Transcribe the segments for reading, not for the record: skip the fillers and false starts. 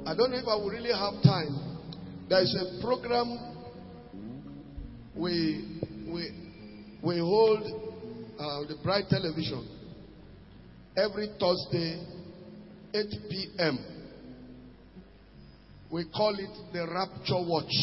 I don't know if I will really have time. There is a program we hold the Bright Television every Thursday, 8 p.m. We call it the Rapture Watch.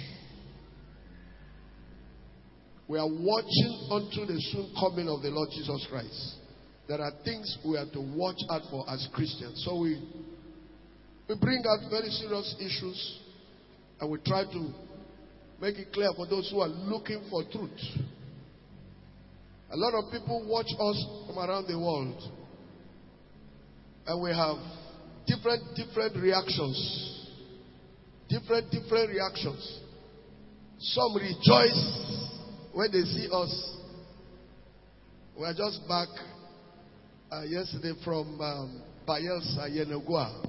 We are watching unto the soon coming of the Lord Jesus Christ. There are things we have to watch out for as Christians. So we bring out very serious issues and we try to make it clear for those who are looking for truth. A lot of people watch us from around the world. And we have different reactions. Different reactions. Some rejoice when they see us. We are just back yesterday from Bayelsa, Yenagoa.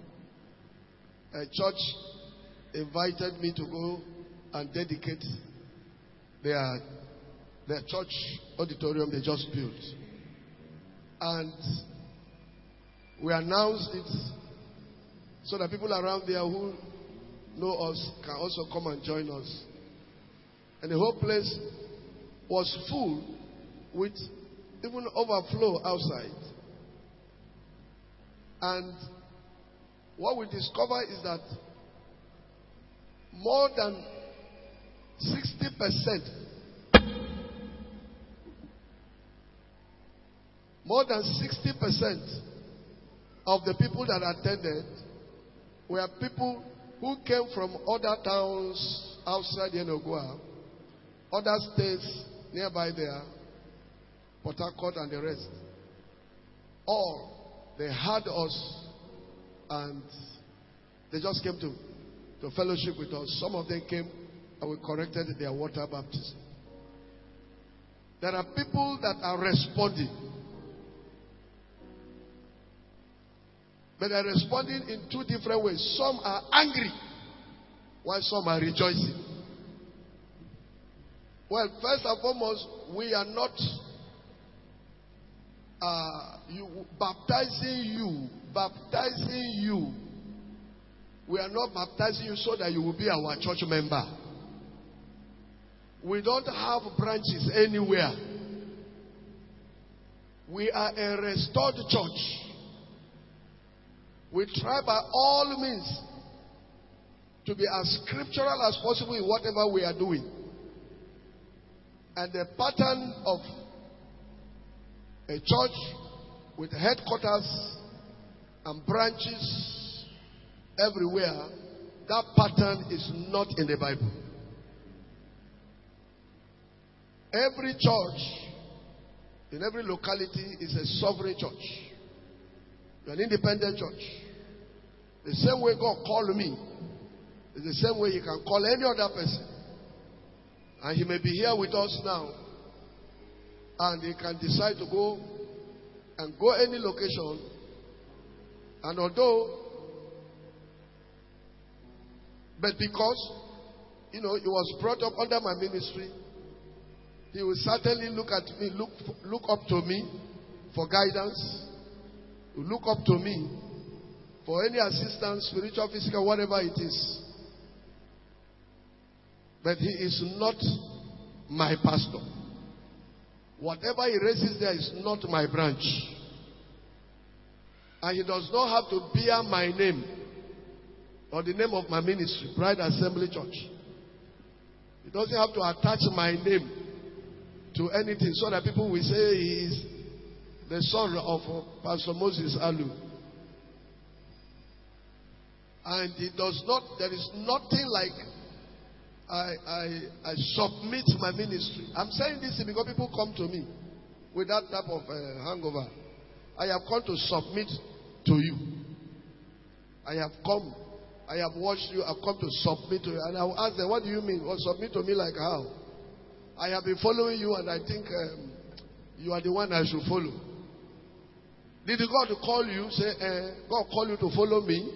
A church invited me to go and dedicate their church auditorium they just built. And we announced it so that people around there who know us can also come and join us. And the whole place was full with even overflow outside. And what we discovered is that more than 60% of the people that attended were people who came from other towns outside Yenagoa, other states nearby there, Port Harcourt and the rest. Or they had us and they just came to fellowship with us. Some of them came and we corrected their water baptism. There are people that are responding. But they are responding in two different ways. Some are angry, while some are rejoicing. Well, first and foremost, we are not baptizing you. We are not baptizing you so that you will be our church member. We don't have branches anywhere. We are a restored church. We try by all means to be as scriptural as possible in whatever we are doing. And the pattern of a church with headquarters and branches everywhere, that pattern is not in the Bible. Every church in every locality is a sovereign church. You're an independent church. The same way God called me is the same way He can call any other person. And He may be here with us now. And He can decide to go any location. And but because, He was brought up under my ministry, He will certainly look at me, look up to me for guidance. He will look up to me for any assistance, spiritual, physical, whatever it is. But He is not my pastor. Whatever He raises there is not my branch. And He does not have to bear my name or the name of my ministry, Bride Assembly Church. He doesn't have to attach my name to anything so that people will say He is the son of Pastor Moses Alu. And there is nothing like I submit my ministry. I'm saying this because people come to me with that type of hangover. I have come to submit to you. I have watched you, I've come to submit to you. And I will ask them, what do you mean? Well, submit to me like how? I have been following you and I think you are the one I should follow. Did God call you? Say, God call you to follow me?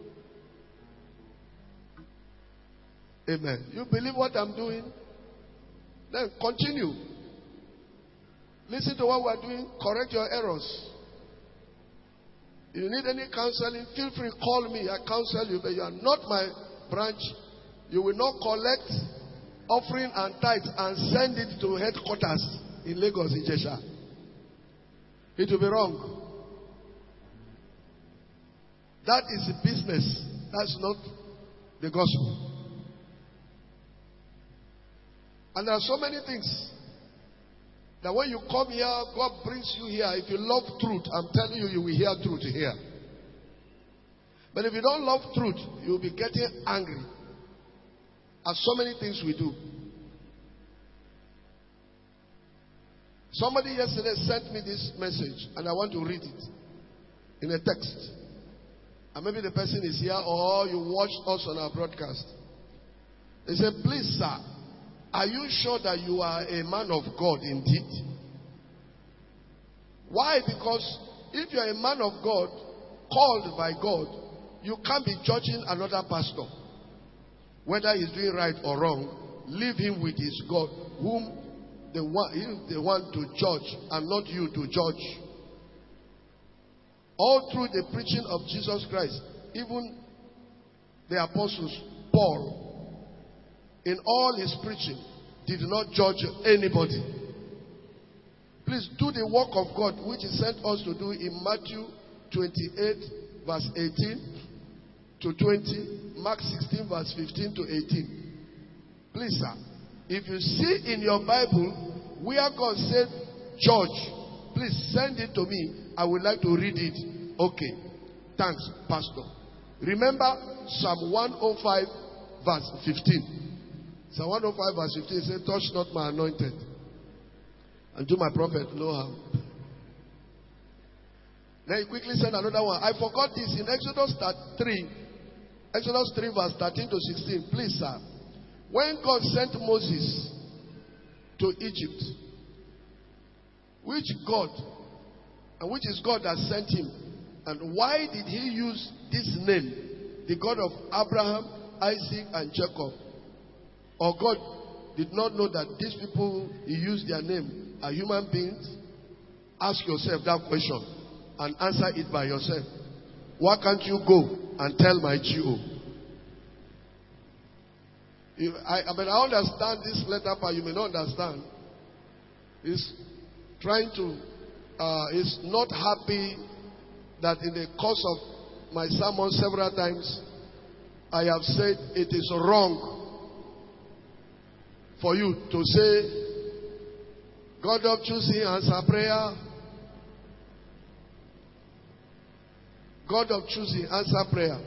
Amen. You believe what I'm doing? Then continue. Listen to what we're doing. Correct your errors. If you need any counseling, feel free, call me. I counsel you, but you are not my branch. You will not collect offering and tithes and send it to headquarters in Lagos, Ijesha. It will be wrong. That is a business. That's not the gospel. And there are so many things that when you come here, God brings you here. If you love truth, I'm telling you, you will hear truth here. But if you don't love truth, you will be getting angry at so many things we do. Somebody yesterday sent me this message, and I want to read it in a text. And maybe the person is here, or you watched us on our broadcast. They said, please, sir, are you sure that you are a man of God indeed? Why? Because if you are a man of God, called by God, you can't be judging another pastor. Whether he's doing right or wrong, leave him with his God, whom they want to judge, and not you to judge. All through the preaching of Jesus Christ, even the apostles, Paul, in all his preaching, did not judge anybody. Please do the work of God which he sent us to do in Matthew 28 verse 18 to 20, Mark 16 verse 15 to 18. Please, sir, if you see in your Bible where God said judge, please send it to me. I would like to read it. Okay. Thanks, Pastor. Remember Psalm 105 verse 15. Psalm 105 verse 15 says, touch not my anointed, and do my prophet no harm. Then he quickly said another one. I forgot this in Exodus 3 verse 13 to 16. Please, sir. When God sent Moses to Egypt, which God, and which is God that sent him, and why did he use this name, the God of Abraham, Isaac, and Jacob? Or God did not know that these people he used their name are human beings? Ask yourself that question and answer it by yourself. Why can't you go and tell my GO? I understand this letter, but you may not understand. He's trying to, he's not happy that in the course of my sermon several times, I have said it is wrong for you to say, God of choosing answer prayer. God of choosing answer prayer.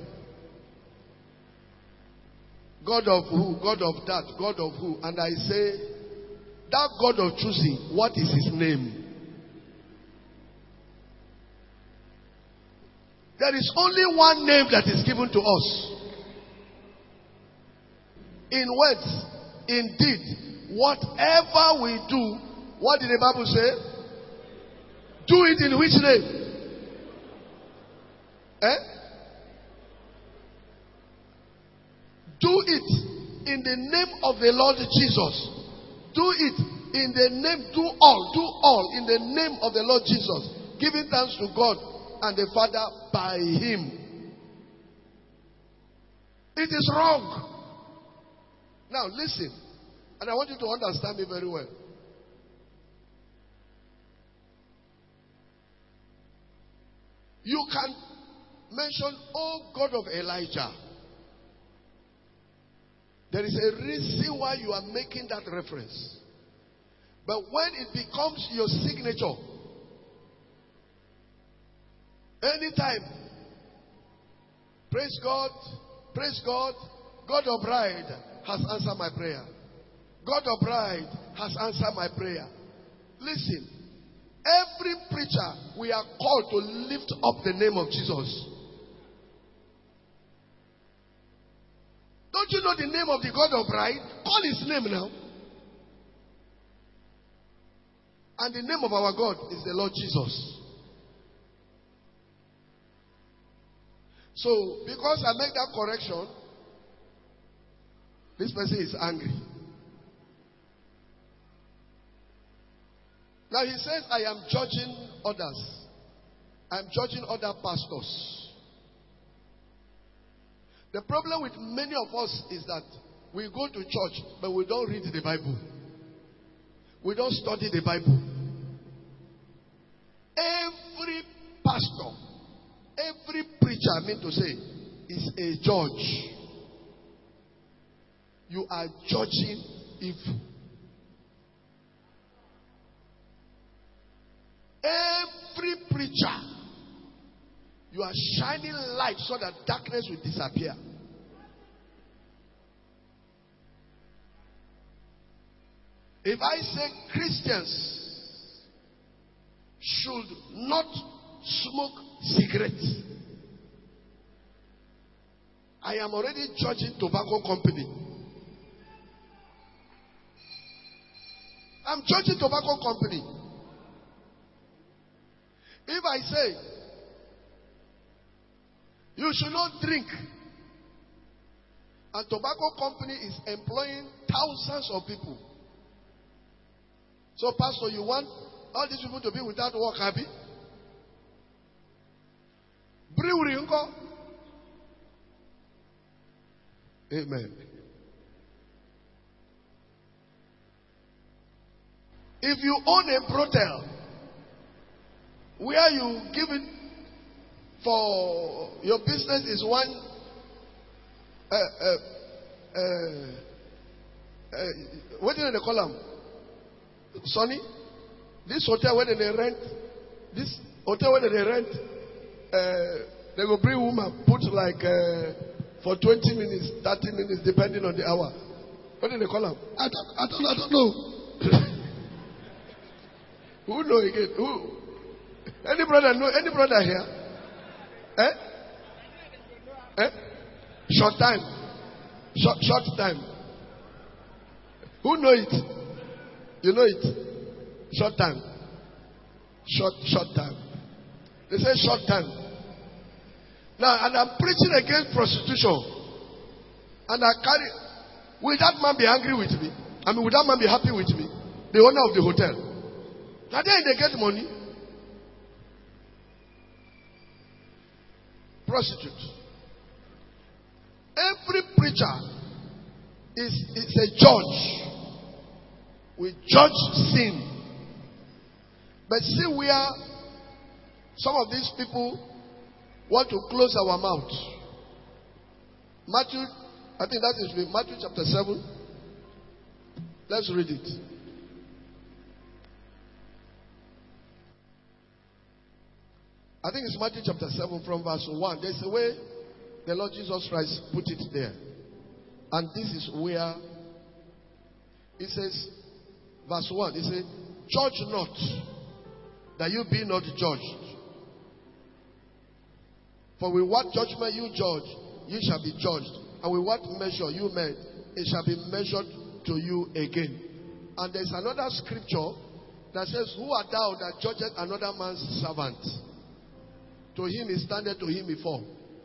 God of who? God of that. God of who? And I say, that God of choosing, what is his name? There is only one name that is given to us. In words, in deed, whatever we do, what did the Bible say? Do it in which name? Do it in the name of the Lord Jesus. Do it in the name, do all in the name of the Lord Jesus. Giving thanks to God and the Father by him. It is wrong. Now listen, and I want you to understand me very well. You can mention, oh God of Elijah. There is a reason why you are making that reference. But when it becomes your signature, anytime, praise God, God of bride has answered my prayer. God of bride has answered my prayer. Listen, every preacher, we are called to lift up the name of Jesus. Don't you know the name of the God of bride? Call his name now. And the name of our God is the Lord Jesus. So, because I make that correction, this person is angry. Now he says, I am judging others. I'm judging other pastors. The problem with many of us is that we go to church, but we don't read the Bible. We don't study the Bible. Every pastor, every preacher, I mean to say, is a judge. You are judging evil. Every preacher, you are shining light so that darkness will disappear. If I say Christians should not smoke cigarettes, I am already judging tobacco company. I'm judging tobacco company. If I say you should not drink, and tobacco company is employing thousands of people. So, Pastor, you want all these people to be without work, happy? Brewery, uncle. Amen. If you own a brothel where you give it for your business is one what do they call them? Sonny? This hotel where they rent, this hotel where they rent, they will bring woman, put like for 20 minutes, 30 minutes, depending on the hour. What do they call them? I don't know. Who know again? Who? Any brother know? Any brother here? Short time. Short time. Who know it? You know it? Short time. Short time. They say short time. Now, and I'm preaching against prostitution. And I carry. Will that man be angry with me? I mean, will that man be happy with me? The owner of the hotel. Now then they get money. Prostitute. Every preacher is a judge. We judge sin. But see where some of these people want to close our mouth. Matthew, I think that is Matthew chapter 7. Let's read it. I think it's Matthew chapter 7 from verse 1. There's a way the Lord Jesus Christ put it there. And this is where it says, verse 1, it says, judge not, that you be not judged. For with what judgment you judge, you shall be judged. And with what measure you made, it shall be measured to you again. And there's another scripture that says, who art thou that judgest another man's servant? To him is standeth, to him before.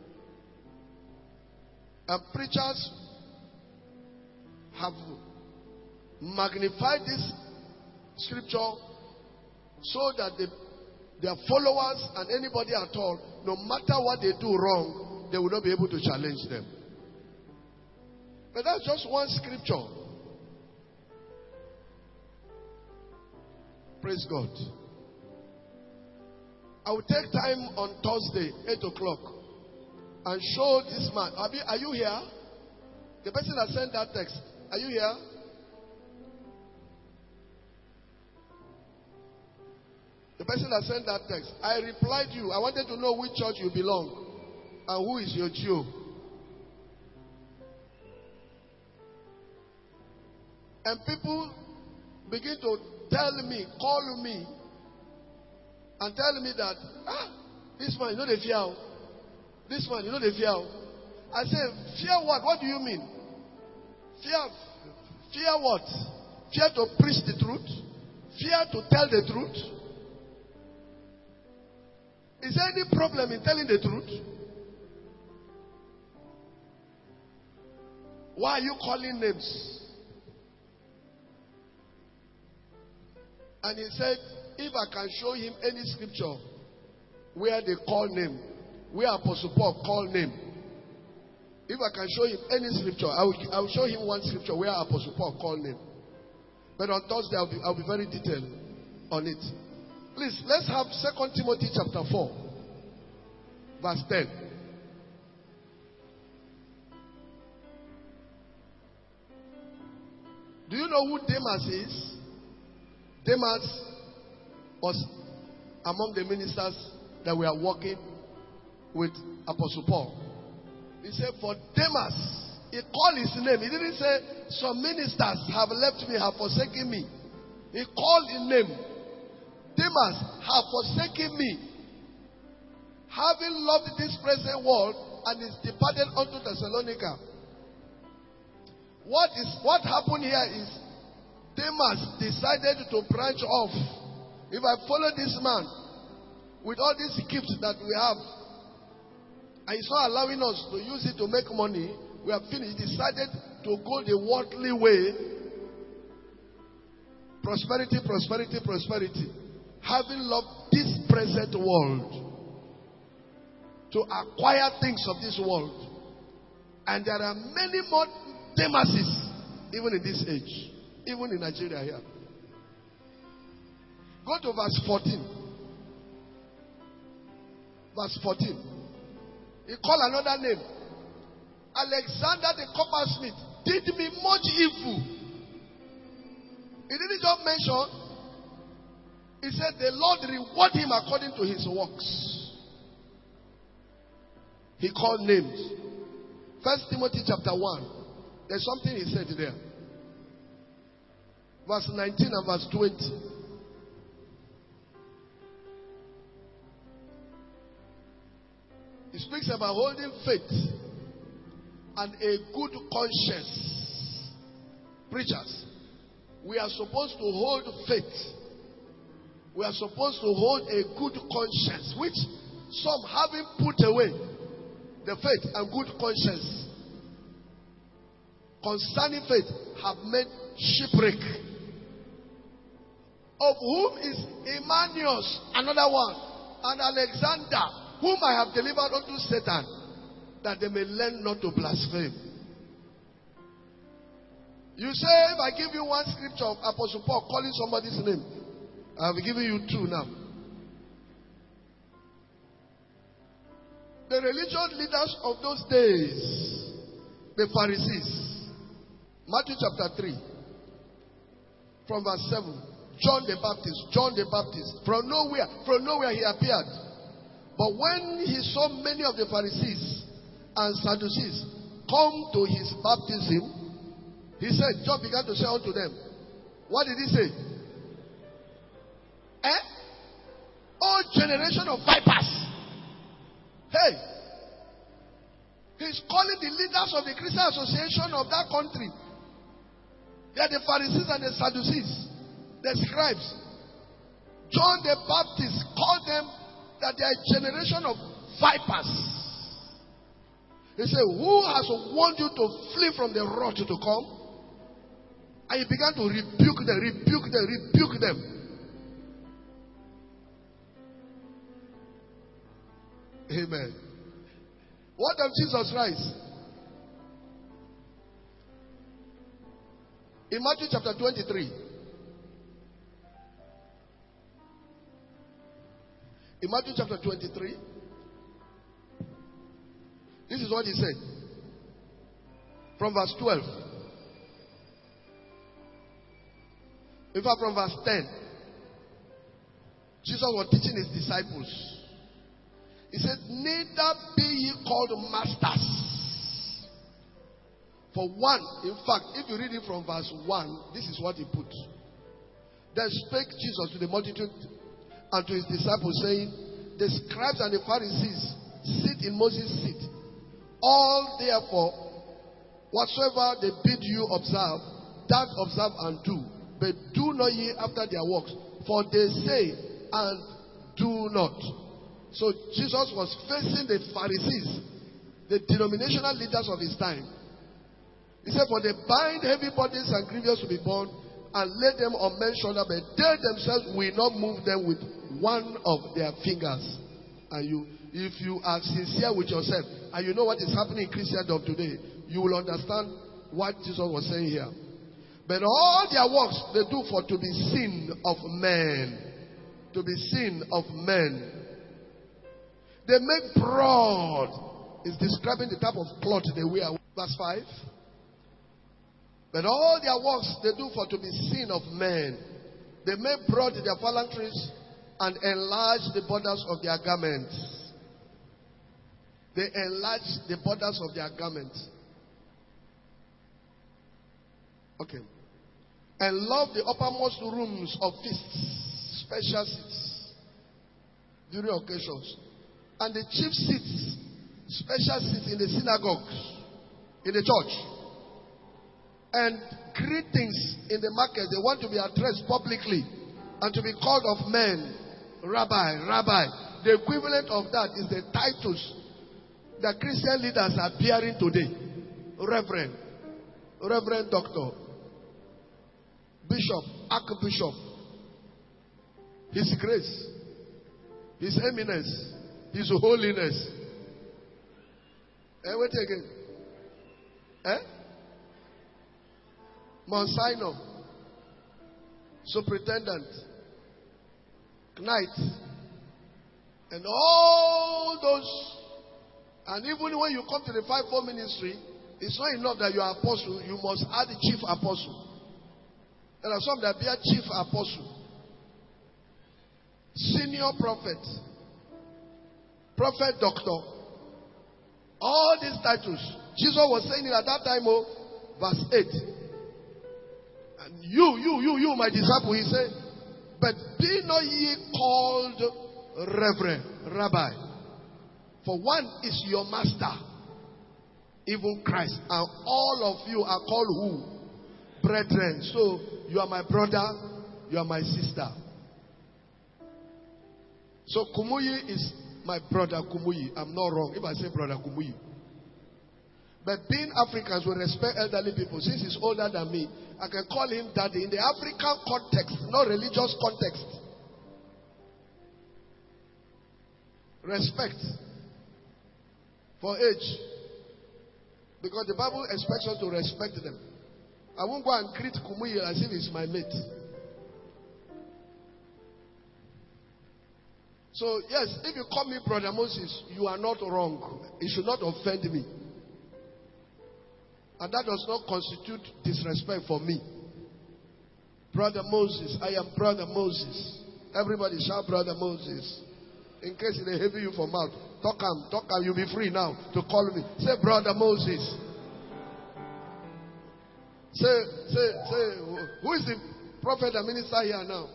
And preachers have magnified this scripture so that their followers and anybody at all, no matter what they do wrong, they will not be able to challenge them. But that's just one scripture. Praise God. I will take time on Thursday, 8 o'clock, and show this man. Are you here? The person that sent that text. Are you here? The person that sent that text. I replied to you. I wanted to know which church you belong and who is your Jew. And people begin to call me, and tell me that, this man, you know the fear. This man, you know the fear. I say, fear what? What do you mean? Fear what? Fear to preach the truth? Fear to tell the truth? Is there any problem in telling the truth? Why are you calling names? And he said, if I can show him any scripture where they call name, where Apostle Paul called name. If I can show him any scripture, I will show him one scripture where Apostle Paul called name. But on Thursday, I'll be very detailed on it. Please, let's have 2 Timothy chapter 4, verse 10. Do you know who Demas is? Demas was among the ministers that were working with Apostle Paul. He said, for Demas, he called his name. He didn't say, some ministers have left me, have forsaken me. He called his name. Demas have forsaken me, having loved this present world, and is departed unto Thessalonica. What happened here is Demas decided to branch off. If I follow this man with all these gifts that we have, and he's not allowing us to use it to make money, we have finished. He decided to go the worldly way. Prosperity, prosperity, prosperity. Having loved this present world, to acquire things of this world. And there are many more Demases, even in this age, even in Nigeria here. Go to verse 14. Verse 14. He called another name. Alexander the coppersmith did me much evil. He didn't just mention. He said the Lord reward him according to his works. He called names. 1 Timothy chapter 1. There's something he said there. Verse 19 and verse 20. He speaks about holding faith and a good conscience. Preachers, we are supposed to hold faith. We are supposed to hold a good conscience, which some having put away the faith and good conscience concerning faith have made shipwreck. Of whom is Emmanuel, another one, and Alexander, whom I have delivered unto Satan, that they may learn not to blaspheme. You say, if I give you one scripture of Apostle Paul calling somebody's name, I have given you two now. The religious leaders of those days, the Pharisees, Matthew chapter 3, from verse 7, John the Baptist, from nowhere he appeared. But when he saw many of the Pharisees and Sadducees come to his baptism, he said, John began to say unto them, what did he say? Oh, generation of vipers. Hey, he's calling the leaders of the Christian association of that country. They are the Pharisees and the Sadducees, the scribes. John the Baptist called them that they are a generation of vipers. He said, who has warned you to flee from the wrath to come? And he began to rebuke them. Amen. What of Jesus Christ? In Matthew chapter 23. In Matthew chapter 23. This is what he said. From verse 12. In fact, from verse 10. Jesus was teaching his disciples. He said, neither be ye called masters. For one, in fact, if you read it from verse 1, this is what he put. Then spake Jesus to the multitude and to his disciples, saying, the scribes and the Pharisees sit in Moses' seat. All therefore, whatsoever they bid you observe, that observe and do. But do not ye after their works, for they say and do not. So Jesus was facing the Pharisees, the denominational leaders of his time. He said, for they bind heavy burdens and grievous to be borne, and lay them on men's shoulder, but they themselves will not move them with one of their fingers. And if you are sincere with yourself, and you know what is happening in Christendom today, you will understand what Jesus was saying here. But all their works they do for to be seen of men. To be seen of men. They make broad. It's describing the type of cloth they wear. Verse 5. But all their works they do for to be seen of men. They make broad their phalanxes and enlarge the borders of their garments. They enlarge the borders of their garments. Okay. And love the uppermost rooms of feasts, special seats, during occasions. And the chief seats, special seats in the synagogues, in the church. And greetings in the market. They want to be addressed publicly and to be called of men, Rabbi, Rabbi. The equivalent of that is the titles that Christian leaders are bearing today. Reverend, Reverend Doctor, Bishop, Archbishop, His Grace, His Eminence, His Holiness. Wait again. Monsignor, Superintendent, Knight, and all those. And even when you come to the 5-4 ministry, it's not enough that you are apostle, you must add the chief apostle. There are some that bear chief apostle, senior prophet, prophet doctor. All these titles. Jesus was saying it at that time, verse 8. And you, my disciple, he said, but be not ye called Reverend, Rabbi. For one is your master, even Christ. And all of you are called who? Brethren. So you are my brother, you are my sister. So Kumuyi is my brother Kumuyi. I'm not wrong if I say brother Kumuyi. But being Africans, we respect elderly people. Since he's older than me, I can call him daddy in the African context, not religious context. Respect for age. Because the Bible expects us to respect them. I won't go and greet Kumuyi as if he's my mate. So, yes, if you call me Brother Moses, you are not wrong. It should not offend me. And that does not constitute disrespect for me. Brother Moses, I am Brother Moses. Everybody shout Brother Moses. In case they heavy you for mouth, talk am, you'll be free now to call me. Say Brother Moses. Say, who is the prophet and minister here now?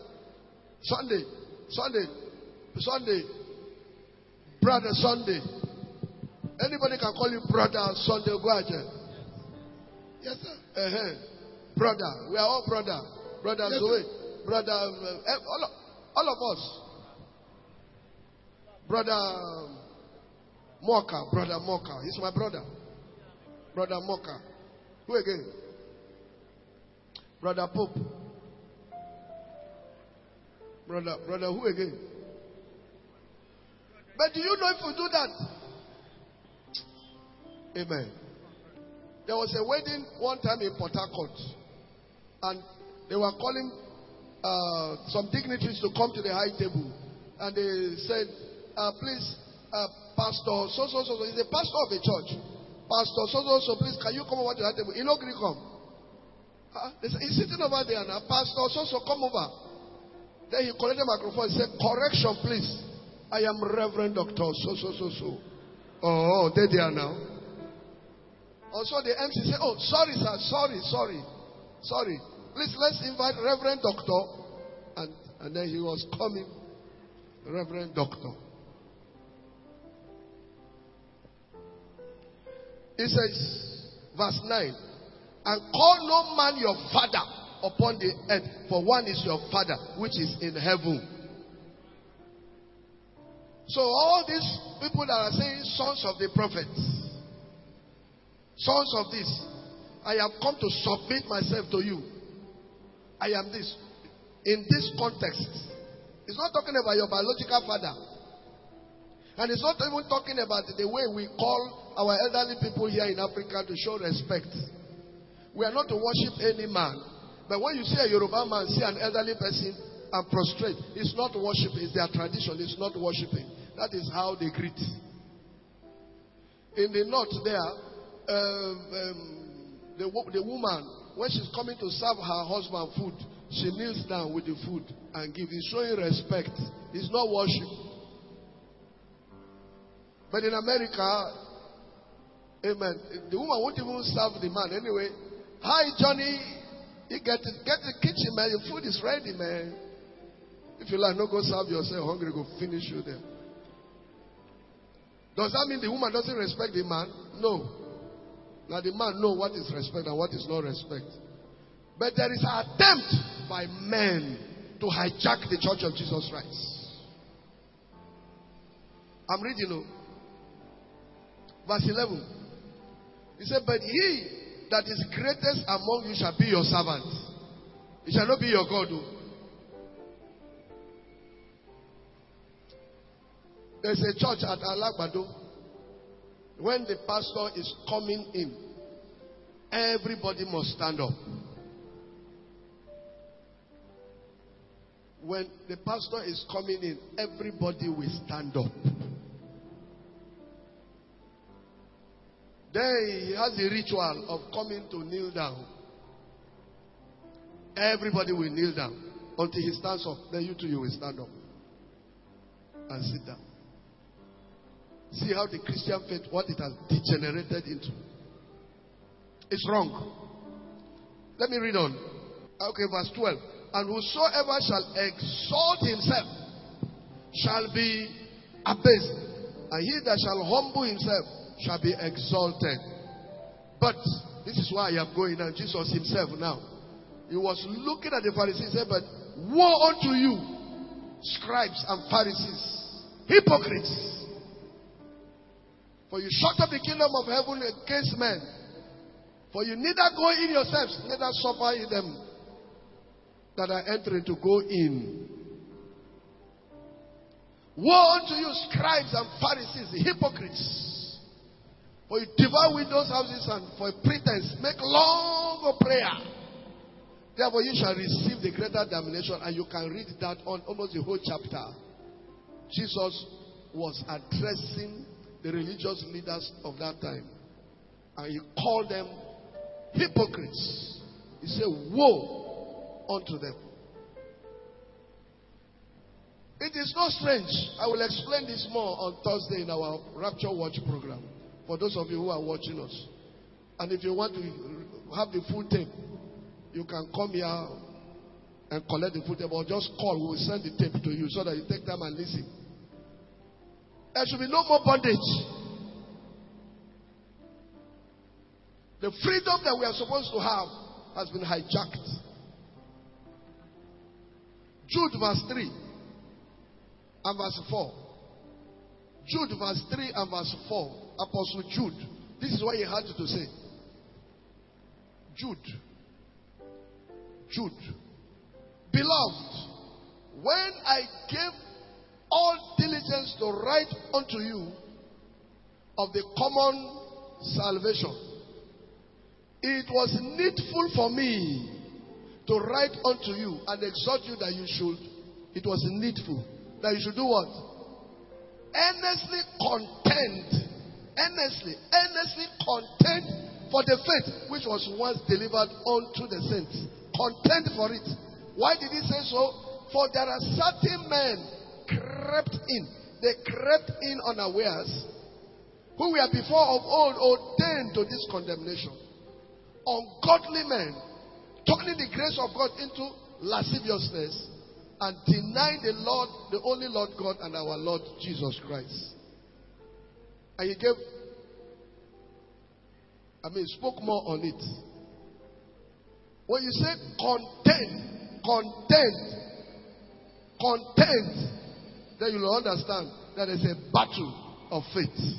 Sunday. Brother Sunday. Anybody can call you Brother Sunday. Go ahead. Yes, sir. Brother. We are all brother. Brother yes, Zoe. Brother. All of us. Brother Moka. Brother Moka. He's my brother. Brother Moka. Who again? Brother Pope. Brother who again? But do you know if we do that? Amen. There was a wedding one time in Port Harcourt, and they were calling some dignitaries to come to the high table, and they said, please, Pastor, so, he's a pastor of a church. Pastor, so, please, can you come over to the high table? He no gree come. He's sitting over there now. Pastor, so, come over. Then he collected the microphone and said, correction, please. I am Reverend Doctor, so. Oh, there they are now. Also, the MC said, oh, sorry, sir, sorry. Please, let's invite Reverend Doctor. And then he was coming, Reverend Doctor. He says, verse 9, and call no man your father upon the earth, for one is your Father, which is in heaven. So all these people that are saying sons of the prophets, sons of this, I have come to submit myself to you. I am this. In this context, it's not talking about your biological father. And it's not even talking about the way we call our elderly people here in Africa to show respect. We are not to worship any man. But when you see a Yoruba man see an elderly person and prostrate, it's not worshiping. It's their tradition. It's not worshiping. That is how they greet. In the north there, the woman, when she's coming to serve her husband food, she kneels down with the food and gives. It's showing respect. It's not worship. But in America, amen, the woman won't even serve the man anyway. Hi, Johnny. You get the kitchen, man. Your food is ready, man. If you like, no go serve yourself. Hungry, go finish you there. Does that mean the woman doesn't respect the man? No. Now the man knows what is respect and what is not respect. But there is an attempt by men to hijack the church of Jesus Christ. I'm reading now. Verse 11. He said, but he that is greatest among you shall be your servant. He shall not be your God. There's a church at Alagbado. When the pastor is coming in, everybody must stand up. When the pastor is coming in, everybody will stand up. Then he has the ritual of coming to kneel down. Everybody will kneel down until he stands up. Then you too, you will stand up and sit down. See how the Christian faith, what it has degenerated into. It's wrong. Let me read on. Okay, verse 12. And whosoever shall exalt himself shall be abased, and he that shall humble himself shall be exalted. But this is why I am going now. Jesus himself now. He was looking at the Pharisees and said, but woe unto you, scribes and Pharisees, hypocrites! For you shut up the kingdom of heaven against men. For you neither go in yourselves, neither suffer in them that are entering to go in. Woe unto you, scribes and Pharisees, hypocrites! For you devour widows' houses and for a pretense make long prayer. Therefore you shall receive the greater damnation. And you can read that on almost the whole chapter. Jesus was addressing the religious leaders of that time. And he called them hypocrites. He said, woe unto them. It is not strange. I will explain this more on Thursday in our Rapture Watch program. For those of you who are watching us. And if you want to have the full tape, you can come here and collect the full tape. Or just call. We will send the tape to you so that you take time and listen. There should be no more bondage. The freedom that we are supposed to have has been hijacked. Jude verse 3 and verse 4. Jude verse 3 and verse 4. Apostle Jude. This is what he had to say. Jude. Beloved, when I gave all diligence to write unto you of the common salvation, it was needful for me to write unto you and exhort you that you should. It was needful that you should do what? Earnestly contend. Earnestly contend for the faith which was once delivered unto the saints. Contend for it. Why did he say so? For there are certain men crept in. They crept in unawares, who were before of old ordained to this condemnation. Ungodly men, turning the grace of God into lasciviousness and denying the Lord, the only Lord God and our Lord Jesus Christ. And he spoke more on it. When you say contend, then you will understand that there is a battle of faith.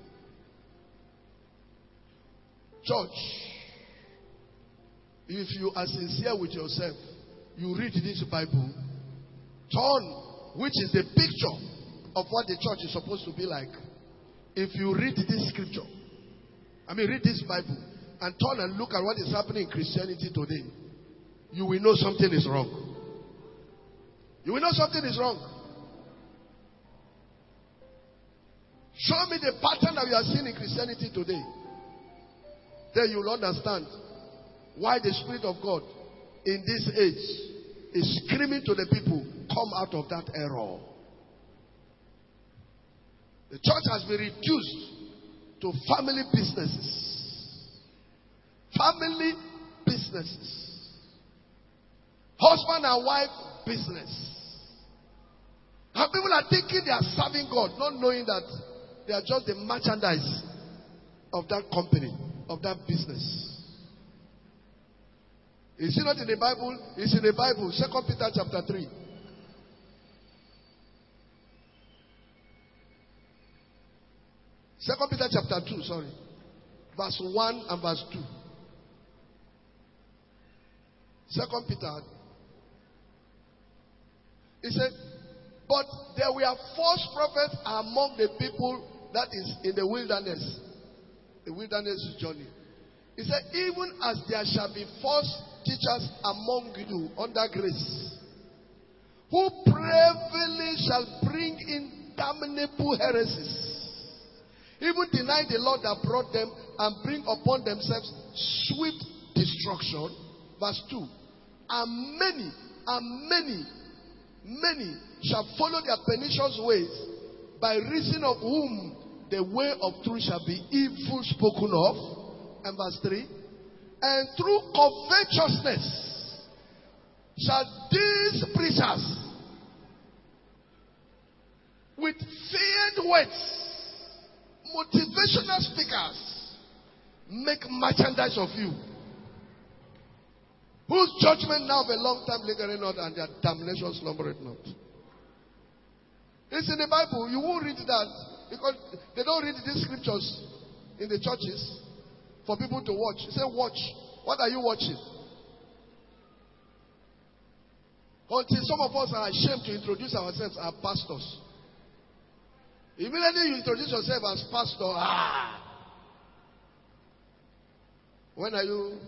Church, if you are sincere with yourself, you read this Bible, John, which is the picture of what the church is supposed to be like, if you read this scripture, read this Bible, and turn and look at what is happening in Christianity today, you will know something is wrong. You will know something is wrong. Show me the pattern that you are seeing in Christianity today. Then you will understand why the Spirit of God in this age is screaming to the people, come out of that error. The church has been reduced to family businesses. Family businesses. Husband and wife business. And people are thinking they are serving God, not knowing that they are just the merchandise of that company, of that business. Is it not in the Bible? It's in the Bible. 2 Peter chapter 3. 2 Peter chapter 2, sorry. Verse 1 and verse 2. 2 Peter. He said, but there were false prophets among the people that is in the wilderness. The wilderness journey. He said, even as there shall be false teachers among you under grace, who privily shall bring in damnable heresies, even deny the Lord that brought them, and bring upon themselves swift destruction. Verse 2. And many shall follow their pernicious ways, by reason of whom the way of truth shall be evil spoken of. And verse 3. And through covetousness shall these preachers with feigned words, motivational speakers, make merchandise of you, whose judgment now of a long time lingereth not, and their damnation slumbereth not. It's in the Bible. You won't read that because they don't read these scriptures in the churches for people to watch. He said, watch. What are you watching? Until some of us are ashamed to introduce ourselves as pastors. Immediately you introduce yourself as pastor. When are you?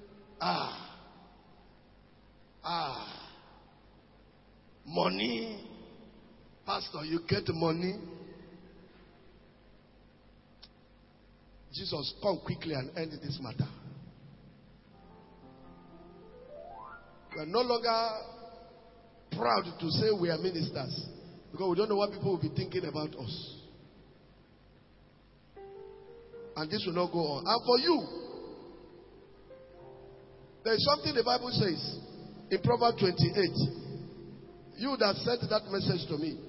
Money. Pastor, you get money. Jesus, come quickly and end this matter. We are no longer proud to say we are ministers, because we don't know what people will be thinking about us. And this will not go on. And for you, there is something the Bible says in Proverbs 28. You that sent that message to me.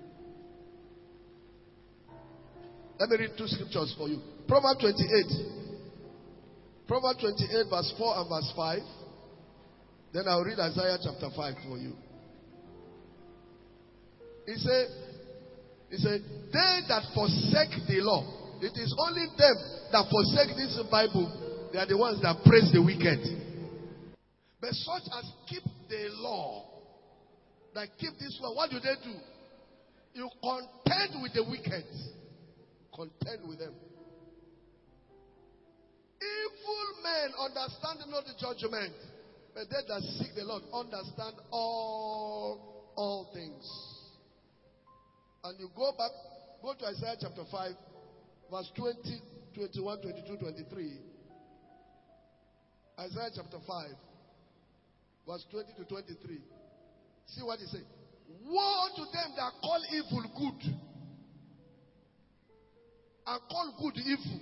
Let me read two scriptures for you. Proverbs 28. Proverbs 28 verse 4 and verse 5. Then I'll read Isaiah chapter 5 for you. He said, they that forsake the law. It is only them that forsake this Bible. They are the ones that praise the wicked. But such as keep the law, that keep this law, what do? You contend with the wicked. Contend with them. Evil men understand not the judgment, but they that seek the Lord understand all things. And you go to Isaiah chapter 5, verse 20, 21, 22, 23. Isaiah chapter 5, verse 20 to 23. See what he said. Woe to them that call evil good, and call good evil,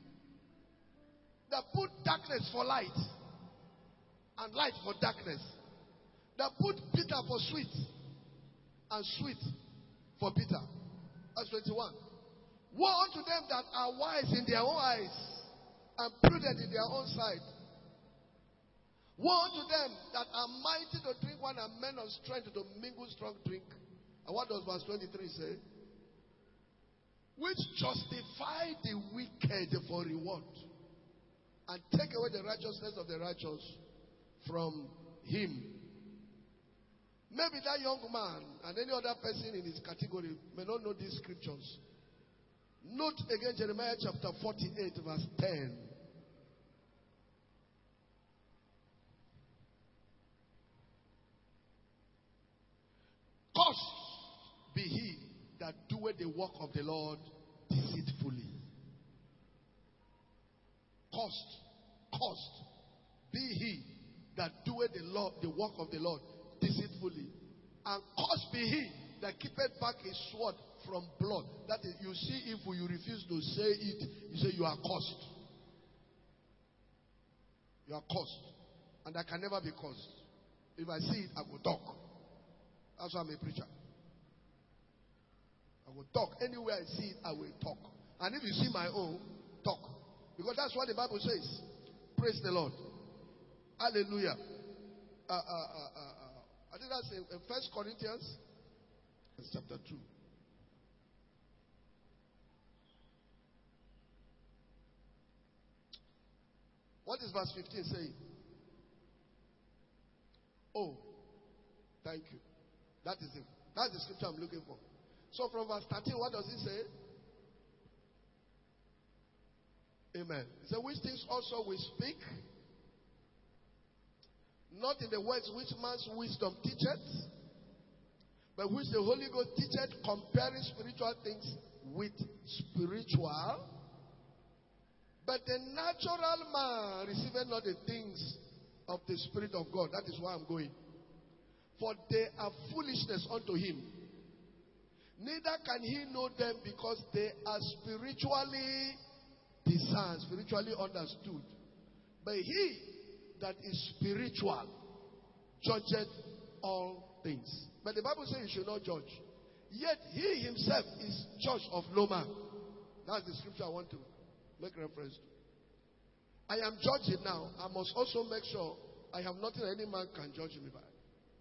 that put darkness for light, and light for darkness, that put bitter for sweet, and sweet for bitter. Verse 21. Woe unto them that are wise in their own eyes, and prudent in their own sight. Woe unto them that are mighty to drink wine, and men of strength to mingle strong drink. And what does verse 23 say? Which justify the wicked for reward, and take away the righteousness of the righteous from him. Maybe that young man and any other person in his category may not know these scriptures. Note again Jeremiah chapter 48 verse 10. Cursed be he that doeth the work of the Lord deceitfully. Cursed be he that doeth the work of the Lord deceitfully. And cursed be he that keepeth back his sword from blood. That is, you see, if you refuse to say it, you say you are cursed. You are cursed. And I can never be cursed. If I see it, I will talk. That's why I'm a preacher. I will talk. Anywhere I see it, I will talk. And if you see my own, talk. Because that's what the Bible says. Praise the Lord. Hallelujah. I think that's in 1 Corinthians chapter 2. What is verse 15 saying? Oh, thank you. That's the scripture I'm looking for. So from verse 13, what does it say? Amen. It says, which things also we speak, not in the words which man's wisdom teacheth, but which the Holy Ghost teacheth, comparing spiritual things with spiritual. But the natural man receiveth not the things of the Spirit of God. That is why I'm going. For they are foolishness unto him. Neither can he know them, because they are spiritually discerned, spiritually understood. But he that is spiritual judgeth all things. But the Bible says you should not judge. Yet he himself is judge of no man. That's the scripture I want to make reference to. I am judging now. I must also make sure I have nothing any man can judge me by.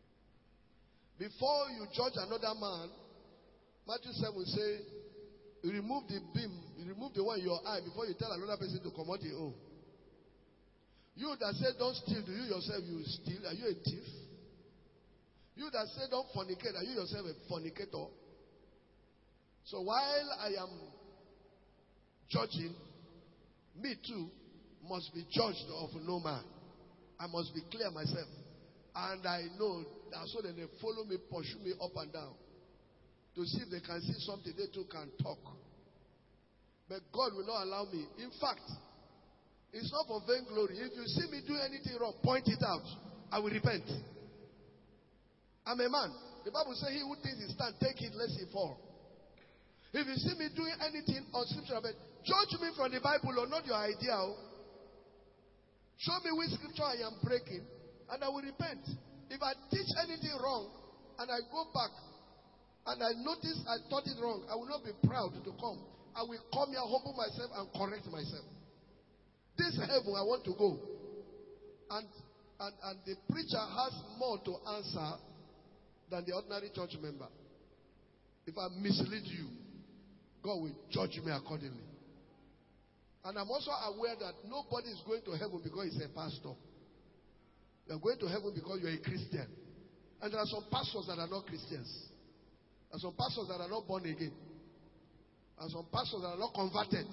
Before you judge another man, Matthew 7 will say, you remove the beam, you remove the one in your eye before you tell another person to come out your own. You that say don't steal, do you yourself you steal? Are you a thief? You that say don't fornicate, are you yourself a fornicator? So while I am judging, me too must be judged of no man. I must be clear myself. And I know that so that they follow me, pursue me up and down, to see if they can see something they too can talk. But God will not allow me. In fact, it's not for vainglory. If you see me do anything wrong, point it out. I will repent. I'm a man. The Bible says he who thinks he stand, take it lest he fall. If you see me doing anything unscriptural, judge me from the Bible or not your idea. Show me which scripture I am breaking, and I will repent. If I teach anything wrong, and I go back, and I notice I taught it wrong, I will not be proud to come. I will come here, humble myself, and correct myself. This heaven I want to go. And the preacher has more to answer than the ordinary church member. If I mislead you, God will judge me accordingly. And I'm also aware that nobody is going to heaven because he's a pastor. You're going to heaven because you're a Christian. And there are some pastors that are not Christians. There are some pastors that are not born again. There are some pastors that are not converted.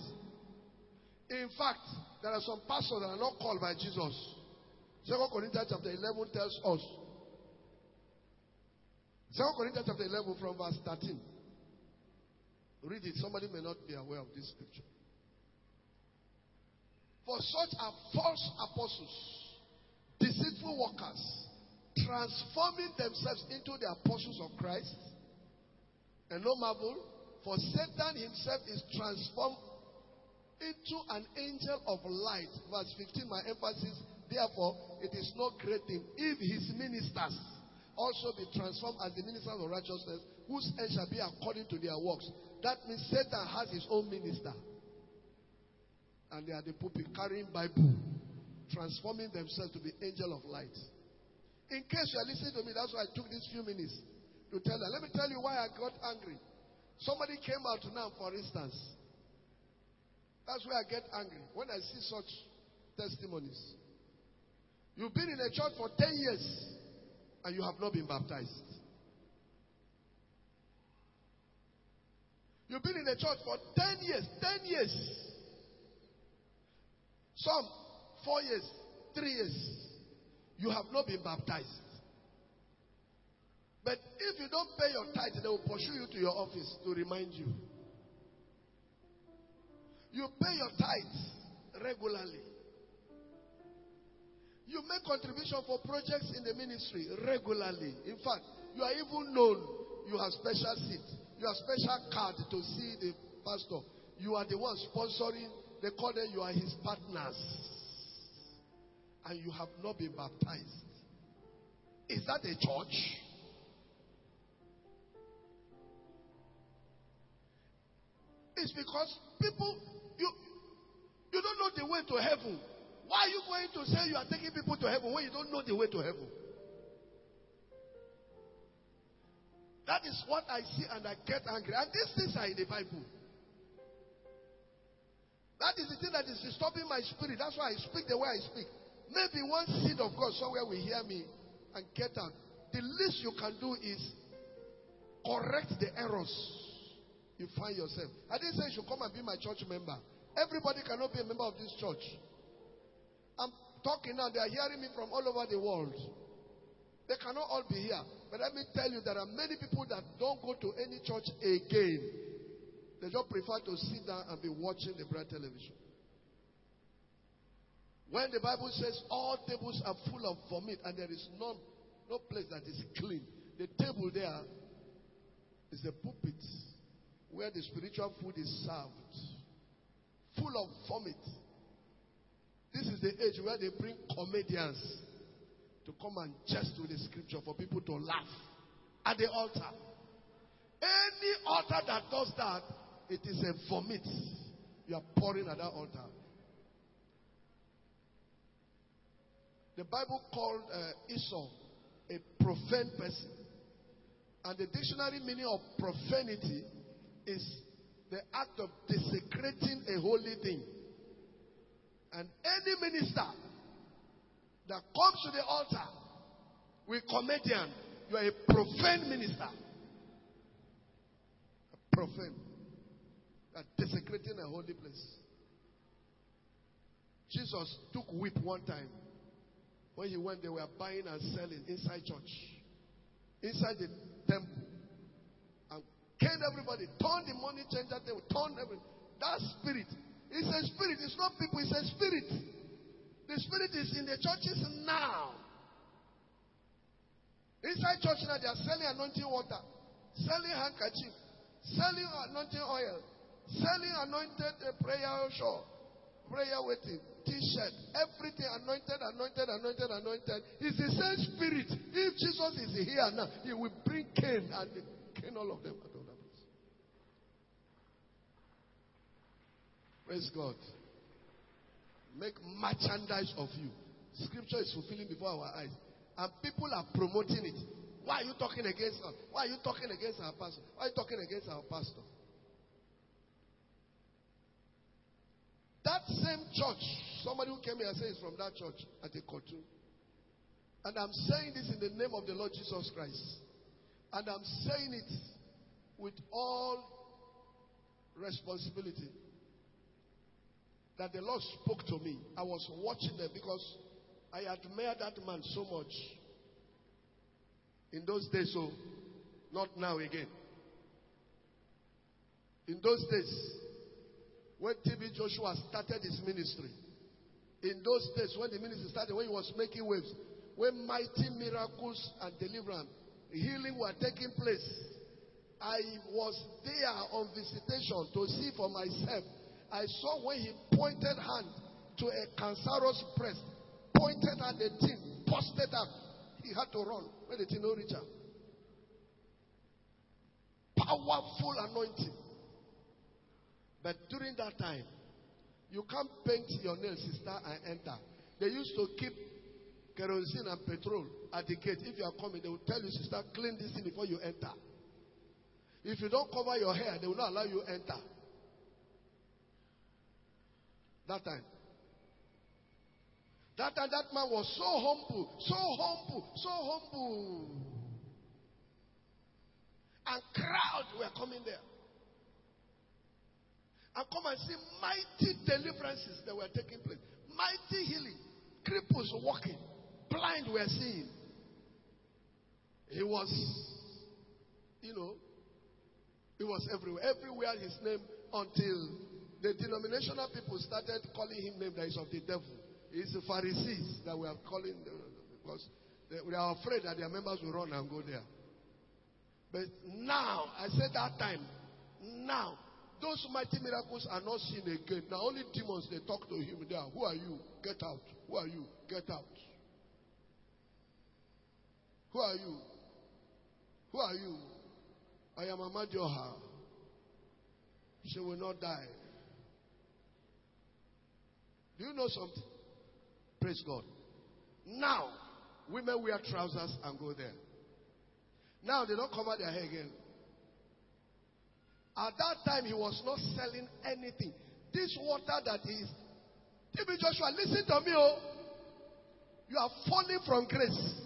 In fact, there are some pastors that are not called by Jesus. 2 Corinthians chapter 11 tells us. 2 Corinthians chapter 11 from verse 13. Read it. Somebody may not be aware of this scripture. For such are false apostles, deceitful workers, transforming themselves into the apostles of Christ. And no marvel, for Satan himself is transformed into an angel of light. Verse 15, my emphasis. Therefore, it is no great thing if his ministers also be transformed as the ministers of righteousness, whose end shall be according to their works. That means Satan has his own minister. And they are the pulpit carrying Bible, transforming themselves to be angel of light. In case you are listening to me, that's why I took these few minutes to tell them. Let me tell you why I got angry. Somebody came out now, for instance. That's where I get angry when I see such testimonies. You've been in a church for 10 years and you have not been baptized. You've been in the church for 10 years. 10 years. Some 4 years, 3 years. You have not been baptized. But if you don't pay your tithe, they will pursue you to your office to remind you. You pay your tithes regularly. You make contribution for projects in the ministry regularly. In fact, you are even known. You have special seat. You have special card to see the pastor. You are the one sponsoring. They call them, you are his partners. And you have not been baptized. Is that a church? It's because people, you don't know the way to heaven. Why are you going to say you are taking people to heaven when you don't know the way to heaven? That is what I see and I get angry. And these things are in the Bible. That is the thing that is disturbing my spirit. That's why I speak the way I speak. Maybe one seed of God somewhere will hear me and get out. The least you can do is correct the errors you find yourself. I didn't say you should come and be my church member. Everybody cannot be a member of this church. I'm talking now. They are hearing me from all over the world. They cannot all be here. But let me tell you, there are many people that don't go to any church again. They just prefer to sit down and be watching the bright television. When the Bible says all tables are full of vomit and there is no place that is clean, the table there is the pulpit where the spiritual food is served, full of vomit. This is the age where they bring comedians to come and jest with the scripture for people to laugh at the altar. Any altar that does that, it is a vomit you are pouring at that altar. The Bible called Esau a profane person. And the dictionary meaning of profanity is the act of desecrating a holy thing. And any minister that comes to the altar with comedian, you are a profane minister. A profane. That desecrating a holy place. Jesus took whip one time. When he went, they were buying and selling inside church. Inside the temple. And caned everybody. Turned the money changer table. Turned everything. That spirit. It's a spirit. It's not people. It's a spirit. The spirit is in the churches now. Inside church now, they are selling anointing water. Selling handkerchief. Selling anointing oil. Selling anointed prayer shawl. Prayer waiting. T-shirt. Everything anointed. It's the same spirit. If Jesus is here now, he will bring Cain and cane all of them at all that place. Praise God. Make merchandise of you. Scripture is fulfilling before our eyes. And people are promoting it. Why are you talking against us? Why are you talking against our pastor? Why are you talking against our pastor? That same church, somebody who came here and said is from that church at the Kotu. And I'm saying this in the name of the Lord Jesus Christ. And I'm saying it with all responsibility. That the Lord spoke to me. I was watching them because I admire that man so much. In those days, so not now again. In those days, when TB Joshua started his ministry, in those days when the ministry started, when he was making waves, when mighty miracles and deliverance, healing were taking place, I was there on visitation to see for myself. I saw when he pointed hand to a cancerous breast, pointed at the thing, busted up. He had to run when the thing no reach out. Powerful anointing. But during that time, you can't paint your nails, sister, and enter. They used to keep kerosene and petrol at the gate. If you are coming, they will tell you, sister, clean this thing before you enter. If you don't cover your hair, they will not allow you enter. That time. That time, that man was so humble, so humble, so humble. And crowds were coming there. and come and see mighty deliverances that were taking place. Mighty healing. Cripples walking. Blind were seeing. He was, he was everywhere. Everywhere his name, until the denominational people started calling him name that is of the devil. It's the Pharisees that we are calling because we are afraid that their members will run and go there. But now, I said that time, now, those mighty miracles are not seen again. Now only demons, they talk to him. They are, who are you? Get out. Who are you? Get out. Who are you? Who are you? I am Amadioha. She will not die. Do you know something? Praise God. Now, women wear trousers and go there. Now they don't cover their hair again. At that time, he was not selling anything. This water that is, TB Joshua, listen to me, oh. You are falling from grace.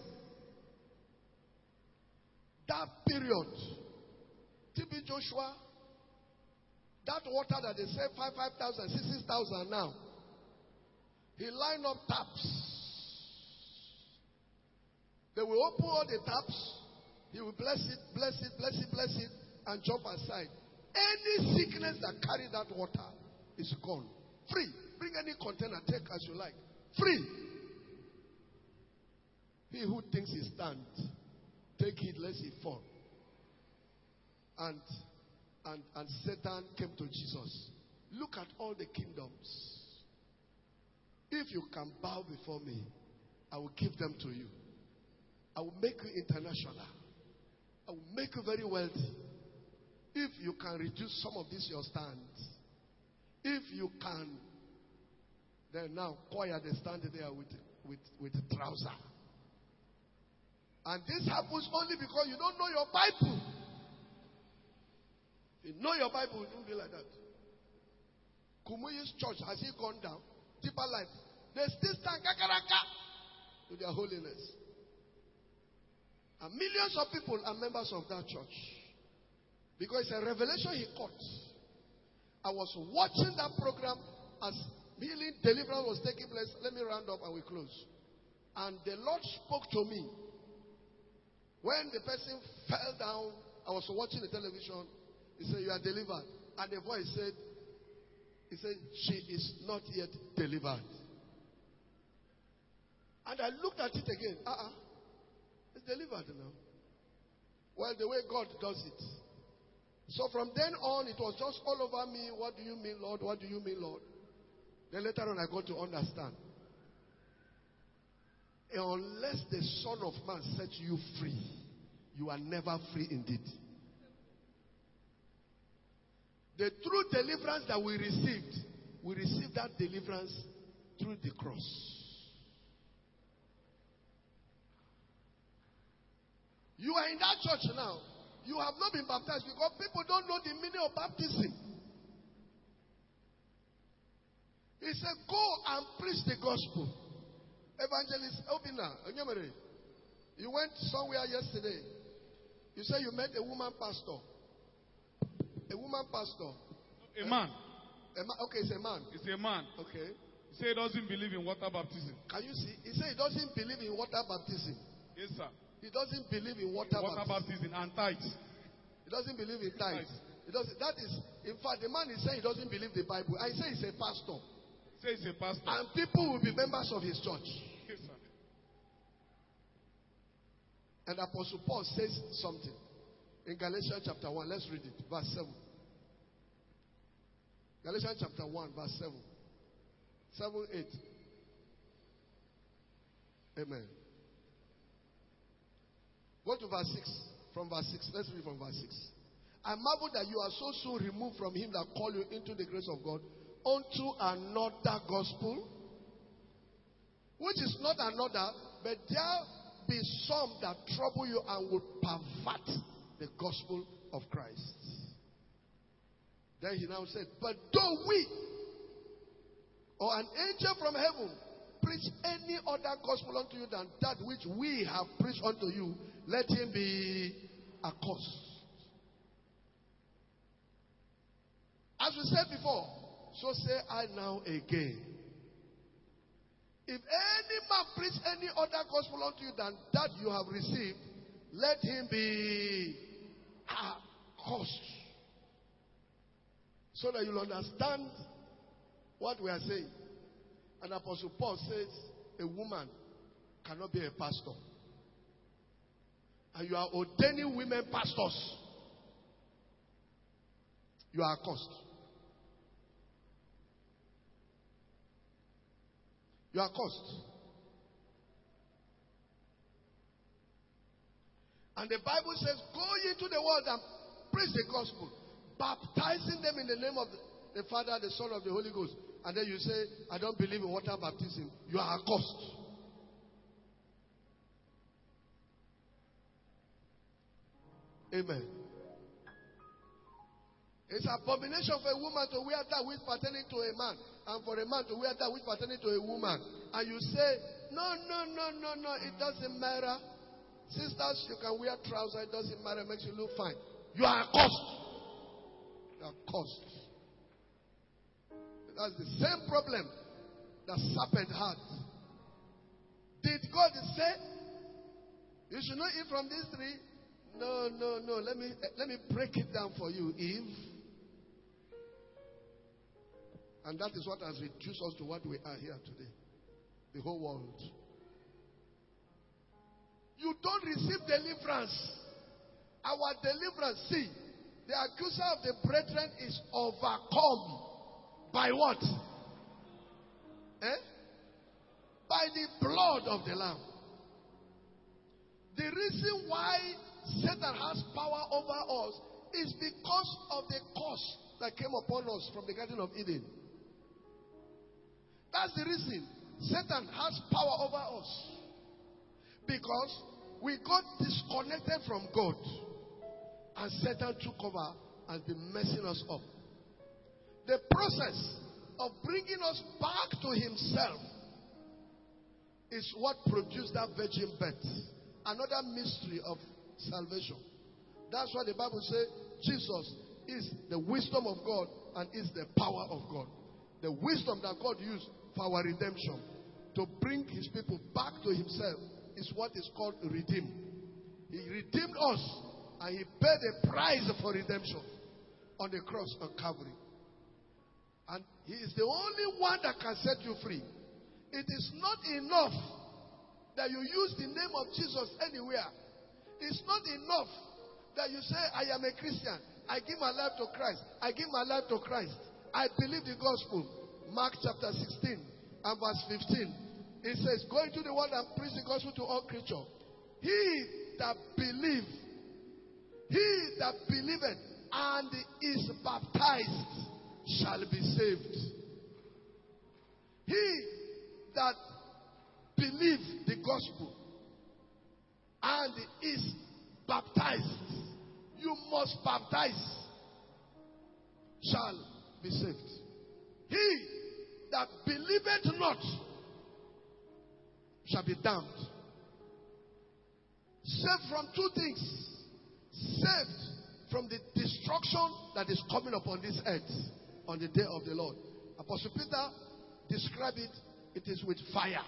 That period, TB Joshua, that water that they say 5,000, 6,000 now, he lined up taps. They will open all the taps. He will bless it, bless it, bless it, bless it, and jump aside. Any sickness that carry that water is gone. Free. Bring any container, take as you like. Free. He who thinks he stands, take it lest he fall. And Satan came to Jesus. Look at all the kingdoms. If you can bow before me, I will give them to you. I will make you international. I will make you very wealthy. If you can reduce some of this your stand. If you can, then now choir they stand there with a trouser. And this happens only because you don't know your Bible. If you know your Bible, it won't be like that. Kumuyi's church, has it gone down? Deeper Life. They still stand to their holiness. And millions of people are members of that church. Because it's a revelation he caught. I was watching that program as healing, deliverance was taking place. Let me round up and we close. And the Lord spoke to me. When the person fell down, I was watching the television. He said, you are delivered. And the voice said, she is not yet delivered. And I looked at it again. It's delivered now. Well, the way God does it. So from then on, it was just all over me. What do you mean, Lord? What do you mean, Lord? Then later on, I got to understand. Unless the Son of Man sets you free, you are never free indeed. The true deliverance that we received that deliverance through the cross. You are in that church now. You have not been baptized because people don't know the meaning of baptism. He said, go and preach the gospel. Evangelist Obina, you went somewhere yesterday. You said you met a woman pastor. A woman pastor. A man. Okay, it's a man. It's a man. Okay. He said he doesn't believe in water baptism. Can you see? He said he doesn't believe in water baptism. Yes, sir. He doesn't believe in water baptism and tithes. He doesn't believe in tithes. That is, in fact, the man is saying he doesn't believe the Bible. I say he's a pastor. Say he's a pastor. And people will be members of his church. Yes, sir. And Apostle Paul says something in Galatians chapter 1. Let's read it. Verse 7. Galatians chapter 1, verse 7. 7, 8. Amen. Go to verse 6. From verse 6. Let's read from verse 6. I marvel that you are so soon removed from him that called you into the grace of God unto another gospel, which is not another, but there be some that trouble you and would pervert the gospel of Christ. Then he now said, but though we or an angel from heaven preach any other gospel unto you than that which we have preached unto you, let him be accursed. As we said before, so say I now again. If any man preach any other gospel unto you than that you have received, let him be accursed. So that you'll understand what we are saying. And Apostle Paul says a woman cannot be a pastor. And you are ordaining women pastors. You are accursed. You are cursed. And the Bible says, go into the world and preach the gospel, baptizing them in the name of the Father, the Son, of the Holy Ghost. And then you say, I don't believe in water baptism. You are accursed. Amen. It's an abomination for a woman to wear that which pertaining to a man, and for a man to wear that which pertaining to a woman. And you say, no, it doesn't matter. Sisters, you can wear trousers, it doesn't matter, it makes you look fine. You are cursed. You are cursed. That's the same problem that serpent had. Did God say, you should not eat from this tree? No. Let me break it down for you, Eve. And that is what has reduced us to what we are here today. The whole world. You don't receive deliverance. Our deliverance, see, the accuser of the brethren is overcome by what? By the blood of the Lamb. The reason why Satan has power over us is because of the curse that came upon us from the Garden of Eden. That's the reason Satan has power over us. Because we got disconnected from God. And Satan took over and has been messing us up. The process of bringing us back to himself is what produced that virgin birth. Another mystery of salvation. That's why the Bible says Jesus is the wisdom of God and is the power of God. The wisdom that God used for our redemption to bring his people back to himself is what is called redeem. He redeemed us and he paid a price for redemption on the cross of Calvary. And he is the only one that can set you free. It is not enough that you use the name of Jesus anywhere. It's not enough that you say, I am a Christian. I give my life to Christ. I give my life to Christ. I believe the gospel. Mark chapter 16 and verse 15. It says, go into the world and preach the gospel to all creatures. He that believeth and is baptized shall be saved. He that believes the gospel and is baptized, you must baptize, shall be saved. He that believeth not shall be damned. Saved from two things. Saved from the destruction that is coming upon this earth on the day of the Lord. Apostle Peter described it. It is with fire.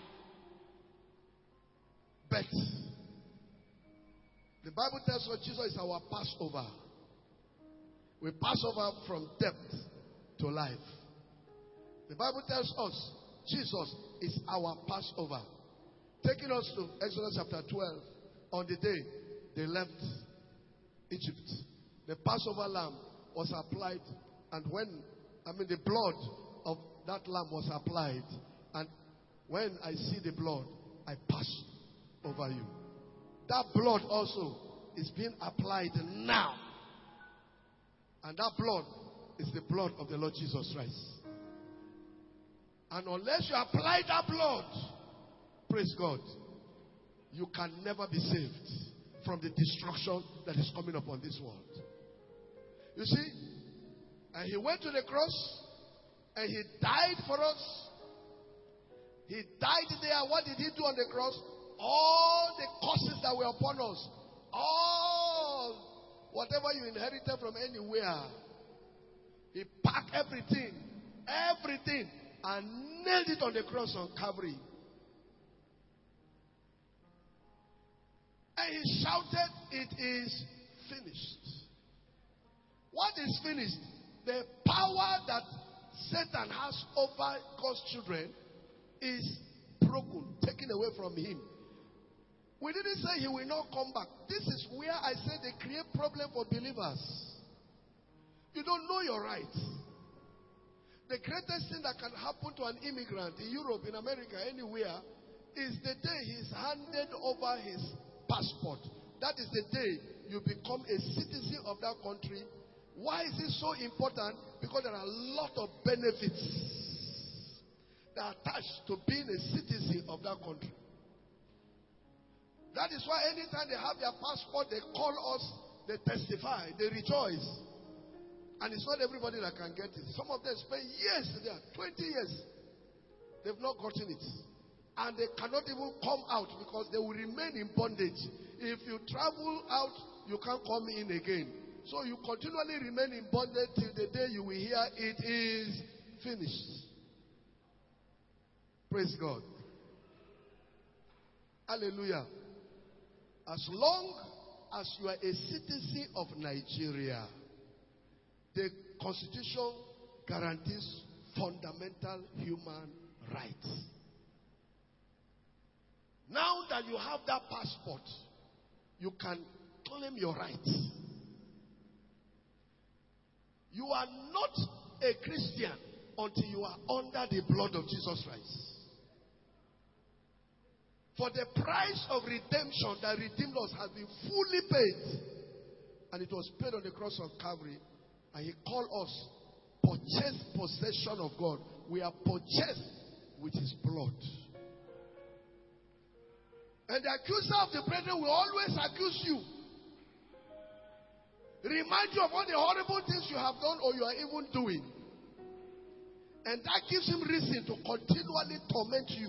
But the Bible tells us Jesus is our Passover. We pass over from death to life. The Bible tells us Jesus is our Passover. Taking us to Exodus chapter 12. On the day they left Egypt, the Passover lamb was applied. And the blood of that lamb was applied. And when I see the blood, I pass over you. That blood also is being applied now. And that blood is the blood of the Lord Jesus Christ. And unless you apply that blood, praise God, you can never be saved from the destruction that is coming upon this world. You see, and he went to the cross and he died for us. He died there. What did he do on the cross? All the curses that were upon us, all whatever you inherited from anywhere, He packed everything, and nailed it on the cross on Calvary. And he shouted, "It is finished." What is finished? The power that Satan has over God's children is broken, taken away from him. We didn't say he will not come back. This is where I say they create problem for believers. You don't know your rights. The greatest thing that can happen to an immigrant in Europe, in America, anywhere, is the day he's handed over his passport. That is the day you become a citizen of that country. Why is it so important? Because there are a lot of benefits that are attached to being a citizen of that country. That is why anytime they have their passport, they call us, they testify, they rejoice. And it's not everybody that can get it. Some of them spend years there, 20 years. They've not gotten it. And they cannot even come out because they will remain in bondage. If you travel out, you can't come in again. So you continually remain in bondage till the day you will hear it is finished. Praise God. Hallelujah. As long as you are a citizen of Nigeria, the Constitution guarantees fundamental human rights. Now that you have that passport, you can claim your rights. You are not a Christian until you are under the blood of Jesus Christ. For the price of redemption that redeemed us has been fully paid. And it was paid on the cross of Calvary. And he called us purchased possession of God. We are purchased with his blood. And the accuser of the brethren will always accuse you. Remind you of all the horrible things you have done or you are even doing. And that gives him reason to continually torment you.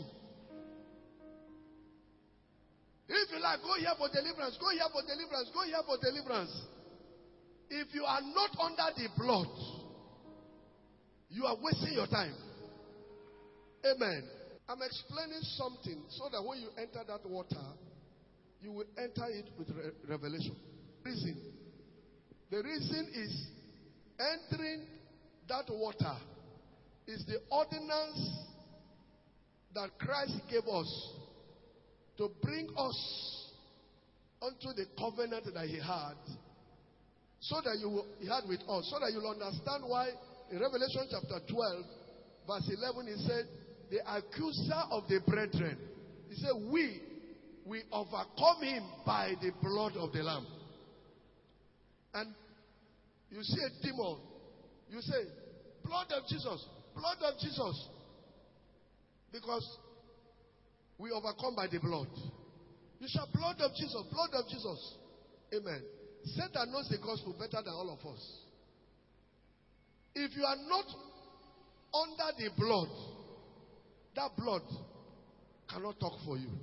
If you like, go here for deliverance, go here for deliverance, go here for deliverance. If you are not under the blood, you are wasting your time. Amen. I'm explaining something so that when you enter that water, you will enter it with revelation. Reason. The reason is entering that water is the ordinance that Christ gave us to bring us unto the covenant that he had, so that he had with us, so that you'll understand why in Revelation chapter 12, verse 11, he said, the accuser of the brethren, he said, we overcome him by the blood of the Lamb. And you see a demon, you say, blood of Jesus, blood of Jesus. Because we overcome by the blood. You shall blood of Jesus, blood of Jesus. Amen. Satan knows the gospel better than all of us. If you are not under the blood, that blood cannot talk for you.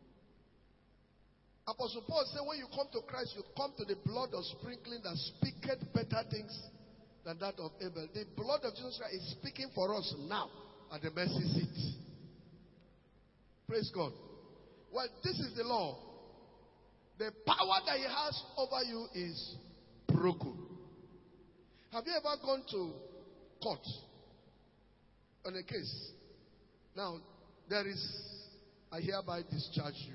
Apostle Paul said, when you come to Christ, you come to the blood of sprinkling that speaketh better things than that of Abel. The blood of Jesus Christ is speaking for us now at the mercy seat. Praise God. Well, this is the law. The power that he has over you is broken. Have you ever gone to court on a case? Now, there is, I hereby discharge you.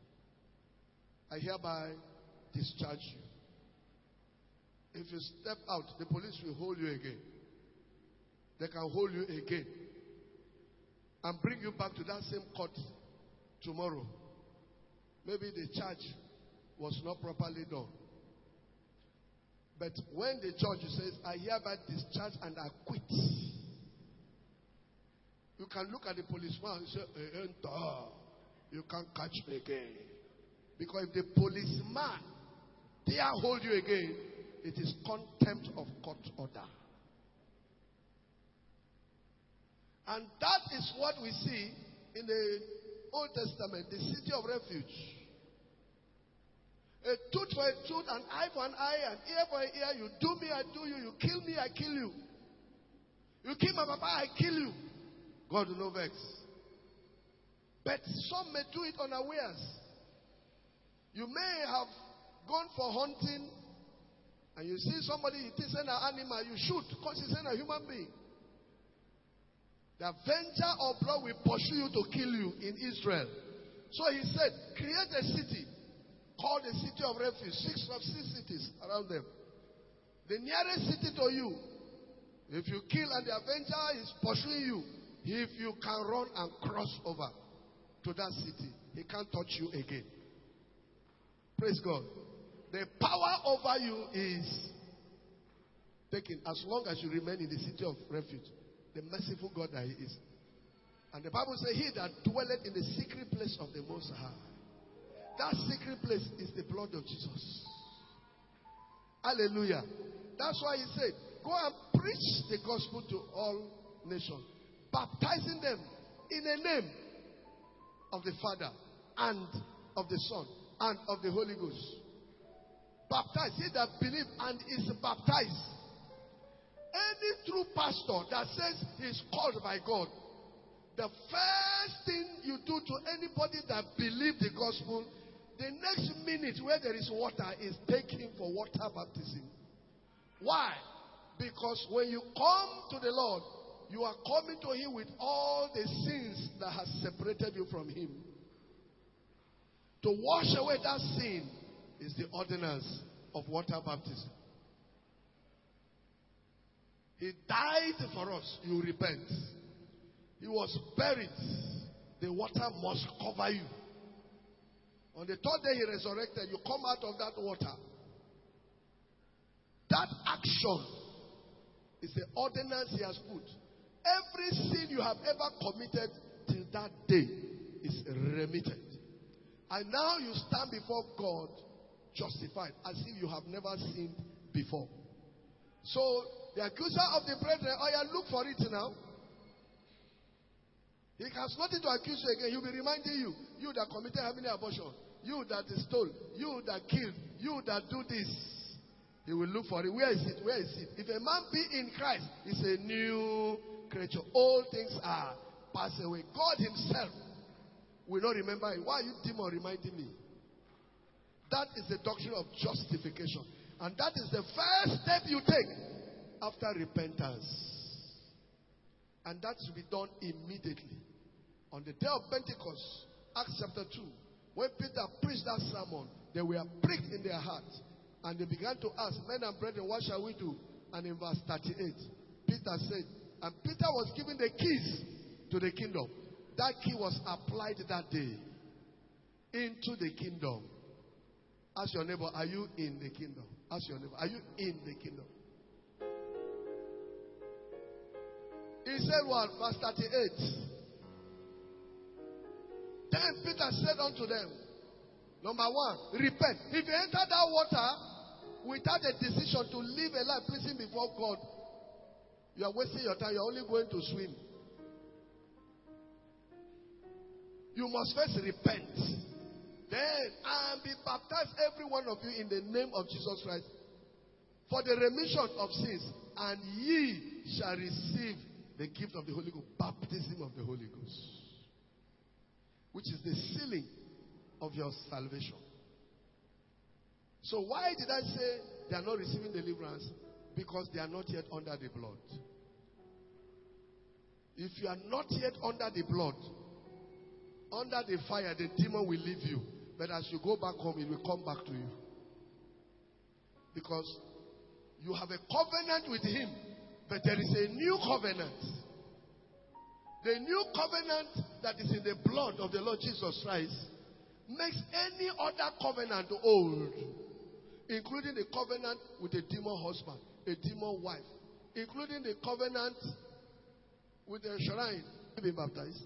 I hereby discharge you. If you step out, the police will hold you again. They can hold you again and bring you back to that same court tomorrow. Maybe the charge was not properly done. But when the judge says, I hereby discharge and acquit, you can look at the policeman and say, enter. You can't catch me again. Because if the policeman dare hold you again, it is contempt of court order. And that is what we see in the Old Testament, the city of refuge. A tooth for a tooth, an eye for an eye, an ear for an ear. You do me, I do you. You kill me, I kill you. You kill my papa, I kill you. God will not vex. But some may do it unawares. You may have gone for hunting and you see somebody, it is an animal, you shoot because it's a human being. The avenger of blood will pursue you to kill you in Israel. So he said, create a city called the city of refuge. 6 cities around them. The nearest city to you, if you kill and the avenger is pursuing you, if you can run and cross over to that city, he can't touch you again. Praise God. The power over you is taken as long as you remain in the city of refuge. The merciful God that he is. And the Bible says, he that dwelleth in the secret place of the Most High. That secret place is the blood of Jesus. Hallelujah. That's why he said, go and preach the gospel to all nations, baptizing them in the name of the Father and of the Son and of the Holy Ghost. Baptize. He that believes and is baptized. Any true pastor that says he's called by God, the first thing you do to anybody that believes the gospel, the next minute where there is water is take him for water baptism. Why? Because when you come to the Lord, you are coming to him with all the sins that has separated you from him. To wash away that sin is the ordinance of water baptism. He died for us. You repent. He was buried. The water must cover you. On the 3rd day he resurrected. You come out of that water. That action is the ordinance he has put. Every sin you have ever committed till that day is remitted. And now you stand before God justified as if you have never sinned before. So the accuser of the brethren, oh yeah, look for it now. He has nothing to accuse you again. He'll be reminding you, you that committed having an abortion, you that stole, you that killed, you that do this. He will look for it. Where is it? Where is it? If a man be in Christ, he's a new creature. All things are passed away. God himself will not remember it. Why are you demon reminding me? That is the doctrine of justification. And that is the first step you take after repentance. And that should be done immediately. On the day of Pentecost, Acts chapter 2, when Peter preached that sermon, they were pricked in their hearts. And they began to ask, men and brethren, what shall we do? And in verse 38, Peter said, and Peter was given the keys to the kingdom. That key was applied that day into the kingdom. Ask your neighbor, are you in the kingdom? Ask your neighbor, are you in the kingdom? He said what? Verse 38. Then Peter said unto them, number 1, repent. If you enter that water without a decision to live a life pleasing before God, you are wasting your time. You are only going to swim. You must first repent. Then, and be baptized, every one of you, in the name of Jesus Christ, for the remission of sins, and ye shall receive the gift of the Holy Ghost, baptism of the Holy Ghost, which is the sealing of your salvation. So why did I say they are not receiving deliverance? Because they are not yet under the blood. If you are not yet under the blood, under the fire, the demon will leave you. But as you go back home, it will come back to you. Because you have a covenant with him, but there is a new covenant. The new covenant that is in the blood of the Lord Jesus Christ makes any other covenant old, including the covenant with a demon husband, a demon wife, including the covenant with the shrine. Have you been baptized?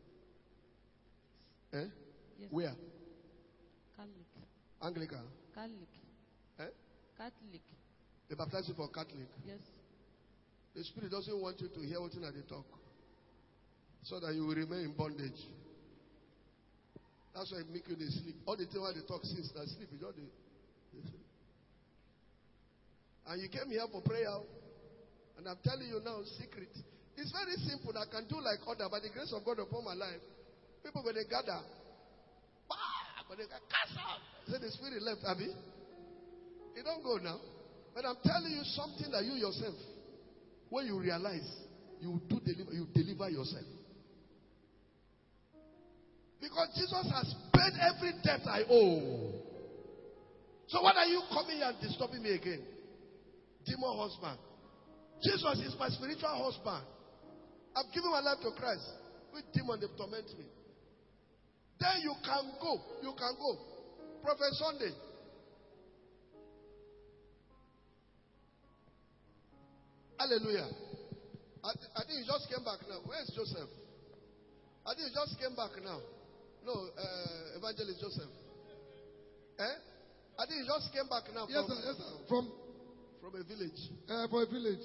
Eh? Yes. Where? Catholic. Anglican? Catholic. Eh? Catholic. They baptize you for Catholic. Yes. The Spirit doesn't want you to hear what they talk, so that you will remain in bondage. That's why it make you they sleep. All the time when they talk since they sleep, you know they sleep. And you came here for prayer, And I'm telling you now, secret. It's very simple. I can do like other, by the grace of God upon my life. People, when they gather, when they cast out, say the spirit left, Abby. It don't go now. But I'm telling you something that you yourself, when you realize, you deliver yourself. Because Jesus has paid every debt I owe. So what are you coming here and disturbing me again? Demon husband. Jesus is my spiritual husband. I've given my life to Christ. With demon, they torment me. Then you can go. You can go. Prophet Sunday. Hallelujah. I think he just came back now. Where's Joseph? I think he just came back now. No, Evangelist Joseph. I think he just came back now. Yes, sir. Yes, sir. From a village. For a village.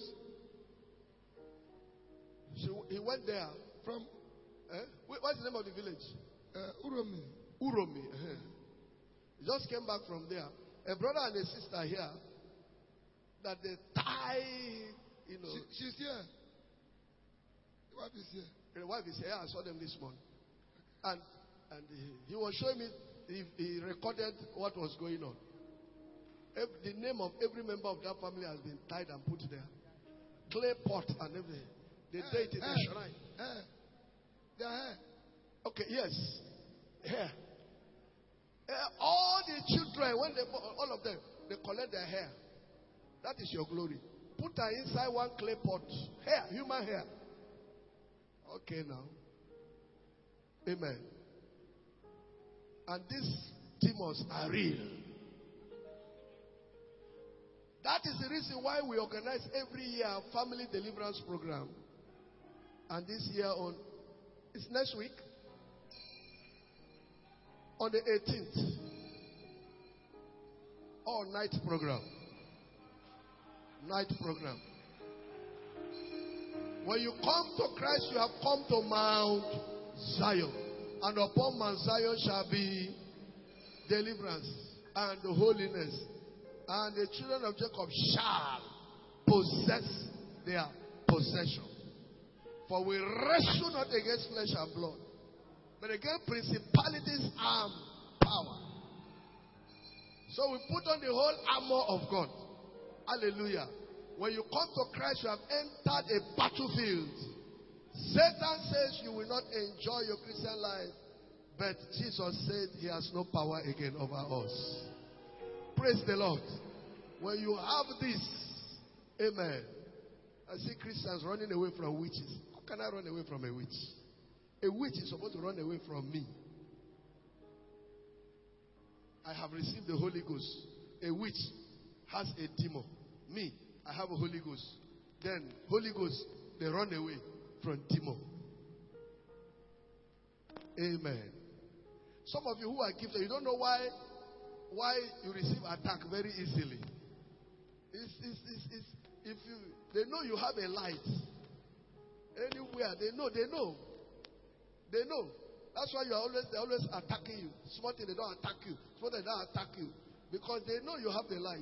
So he went there. From what's the name of the village? Uromi. Uromi. He just came back from there. A brother and a sister here that they tie, you know. She's here. The wife is here. The wife is here. I saw them this morning. And he was showing me, he recorded what was going on. The name of every member of that family has been tied and put there. Clay pot and everything. They date in the shrine. Their hair. Okay, yes. Hair. All the children, when all of them, they collect their hair. That is your glory. Put her inside one clay pot. Hair, human hair. Okay now. Amen. And these demons are real. That is the reason why we organize every year a family deliverance program. And this year it's next week. On the 18th. All night program. Night program. When you come to Christ, you have come to Mount Zion. And upon Mount Zion shall be deliverance and holiness. And the children of Jacob shall possess their possession. For we wrestle not against flesh and blood, but against principalities and power. So we put on the whole armor of God. Hallelujah. When you come to Christ, you have entered a battlefield. Satan says you will not enjoy your Christian life, but Jesus said he has no power again over us. Praise the Lord. When you have this, amen. I see Christians running away from witches. How can I run away from a witch? A witch is supposed to run away from me. I have received the Holy Ghost. A witch has a demon. Me, I have a Holy Ghost. Then, Holy Ghost, they run away from demon. Amen. Some of you who are gifted, you don't know why you receive attack very easily. If they know you have a light anywhere, they know. That's why they're always attacking you. Small thing, they don't attack you. Small thing, they don't attack you. Because they know you have the light.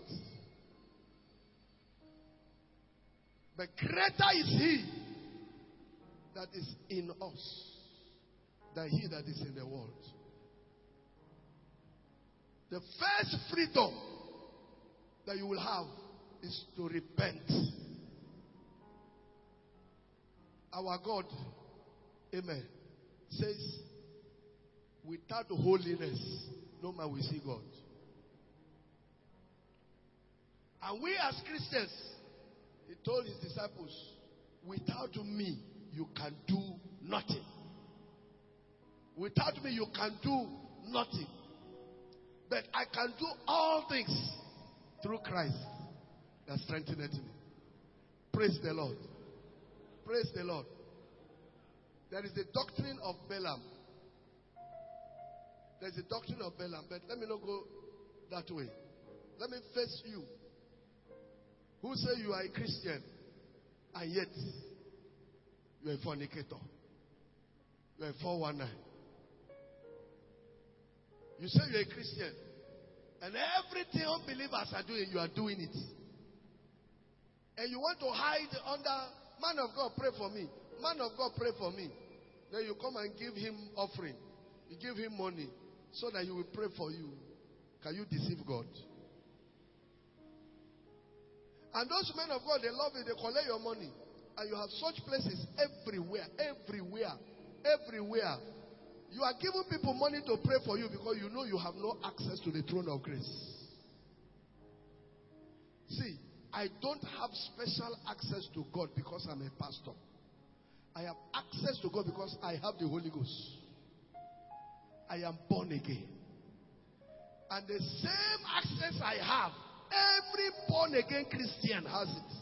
But greater is he that is in us than he that is in the world. The first freedom that you will have is to repent. Our God, amen, says, without holiness, no man will see God. And we as Christians, he told his disciples, without me, you can do nothing. Without me, you can do nothing. But I can do all things through Christ that strengtheneth me. Praise the Lord. Praise the Lord. There is the doctrine of Balaam. There is the doctrine of Balaam. But let me not go that way. Let me face you. Who say you are a Christian and yet you are a fornicator. You are a 419. You say you are a Christian and everything unbelievers are doing, you are doing it. And you want to hide under, man of God, pray for me. Man of God, pray for me. Then you come and give him offering. You give him money so that he will pray for you. Can you deceive God? And those men of God, they love you, they collect your money. And you have such places everywhere, everywhere, everywhere. You are giving people money to pray for you because you know you have no access to the throne of grace. See, I don't have special access to God because I'm a pastor. I have access to God because I have the Holy Ghost. I am born again. And the same access I have, every born again Christian has it.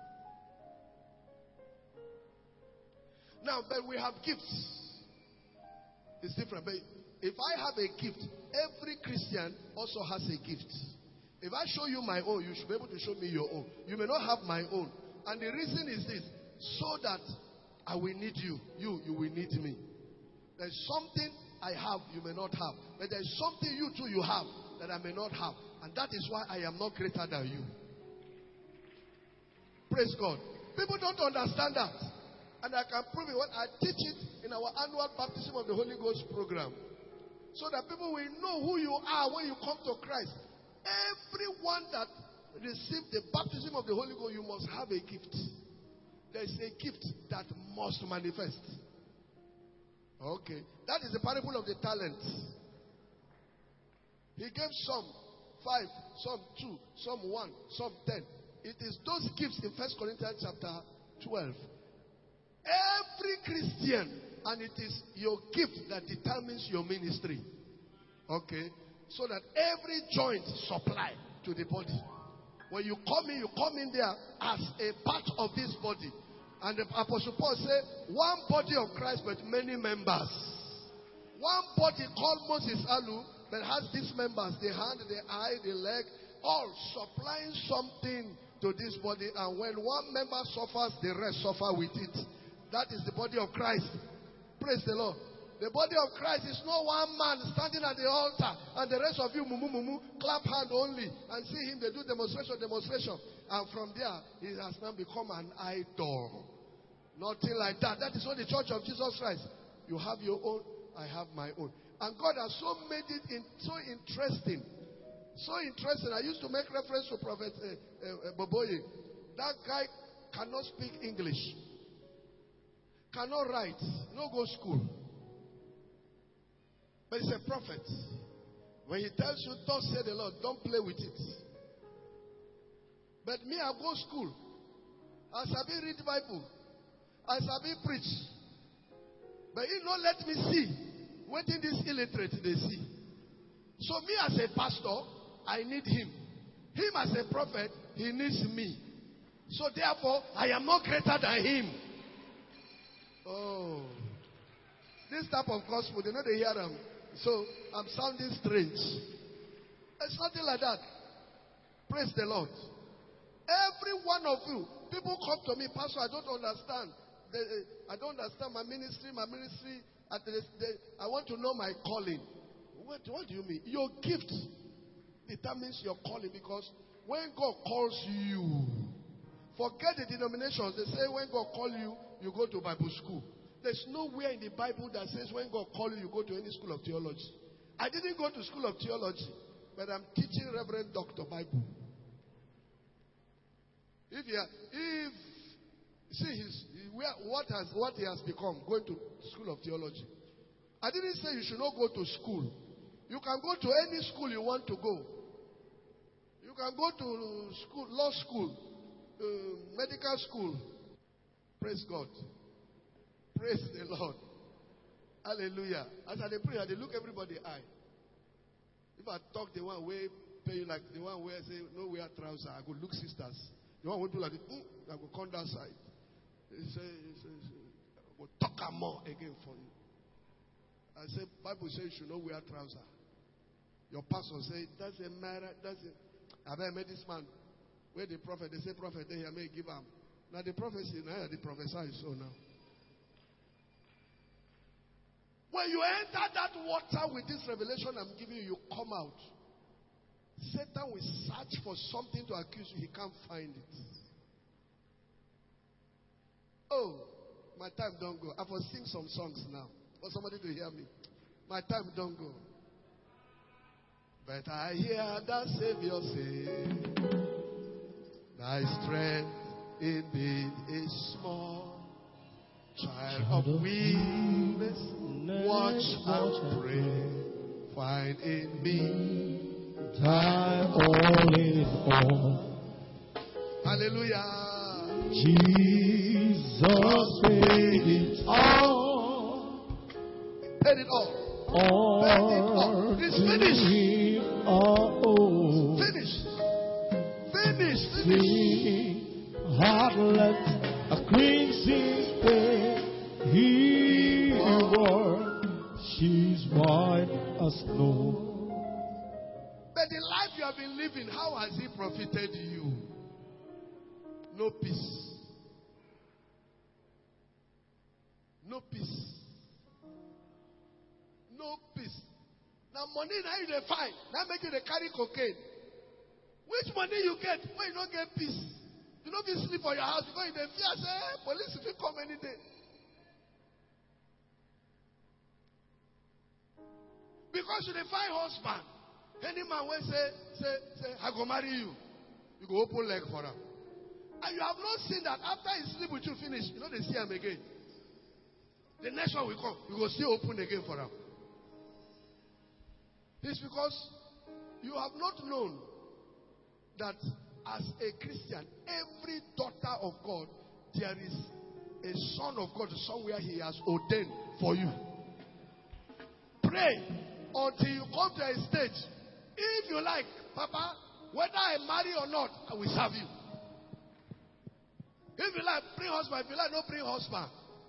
Now, but we have gifts. It's different. But if I have a gift, every Christian also has a gift. If I show you my own, you should be able to show me your own. You may not have my own. And the reason is this, so that I will need you. You will need me. There's something I have you may not have. But there's something you too you have that I may not have. And that is why I am not greater than you. Praise God. People don't understand that. And I can prove it when I teach it in our annual baptism of the Holy Ghost program. So that people will know who you are when you come to Christ. Everyone that received the baptism of the Holy Ghost, you must have a gift. There is a gift that must manifest. Okay. That is the parable of the talents. He gave some 5, some 2, some 1, some 10. It is those gifts in 1 Corinthians chapter 12. Every Christian, and it is your gift that determines your ministry. Okay? So that every joint supply to the body. When you come in there as a part of this body. And the Apostle Paul said, one body of Christ but many members. One body called Moses Alu that has these members, the hand, the eye, the leg, all supplying something to this body. And when one member suffers, the rest suffer with it. That is the body of Christ. Praise the Lord. The body of Christ is not one man standing at the altar and the rest of you clap hand only and see him, they do demonstration. And from there, he has now become an idol. Nothing like that. That is not the church of Jesus Christ. You have your own, I have my own. And God has so made it so interesting. So interesting. I used to make reference to Prophet Boboye. That guy cannot speak English. Cannot write. No go school. But he's a prophet. When he tells you, thus say the Lord, don't play with it. But me, I go school. I sabi read the Bible. I sabi preach. But he not let me see what in this illiterate they see. So me as a pastor, I need him. Him as a prophet, he needs me. So therefore, I am not greater than him. Oh. This type of gospel, they know they hear them. So I'm sounding strange. It's nothing like that. Praise the Lord. Every one of you, people come to me, Pastor, I don't understand. I don't understand my ministry. I want to know my calling. What do you mean? Your gift determines your calling, because when God calls you, forget the denominations. They say when God calls you, you go to Bible school. There's nowhere in the Bible that says when God calls you, you go to any school of theology. I didn't go to school of theology, but I'm teaching Reverend Dr. Bible. What he has become, going to school of theology. I didn't say you should not go to school. You can go to any school you want to go. You can go to school, law school, medical school. Praise God. Praise the Lord. Hallelujah. As I pray, they look everybody eye. If I talk the one way, pay you like the one where I say no wear trousers, I go look sisters. The one who do like I go come that side. He say I go talk more again for you. I say Bible says you should not wear trousers. Your pastor say it doesn't matter. Have I met this man? Where the prophet? They say prophet there, I may give him. Now the prophecy, now the prophesy is so now. When you enter that water with this revelation I'm giving you, you come out. Satan will search for something to accuse you. He can't find it. Oh, my time don't go. I will sing some songs now for somebody to hear me. My time don't go. But I hear the Savior say, thy strength indeed is small. Child of weakness, watch and pray. Find in me thy all in all. Hallelujah. Jesus paid it all. Paid it all. All It's finished. Oh, Finished. Finished. Finished. see, heartless, a crimson stain he wore. She's white as snow. But the life you have been living, how has it profited you? No peace. No peace. No peace. Now money now you dey find. Now make you dey carry cocaine. Which money you get when you don't get peace? You don't be sleep for your house because you dey fear say police will come any day. Because you dey find husband. Any man will say, I go marry you. You go open leg for him. And you have not seen that after he sleep with you finish, you know they see him again. The next one will come, you go still open again for him. It's because you have not known that as a Christian, every daughter of God, there is a son of God somewhere he has ordained for you. Pray until you come to a stage. If you like, Papa, whether I marry or not, I will serve you. If you like, bring husband. If you like, no bring husband.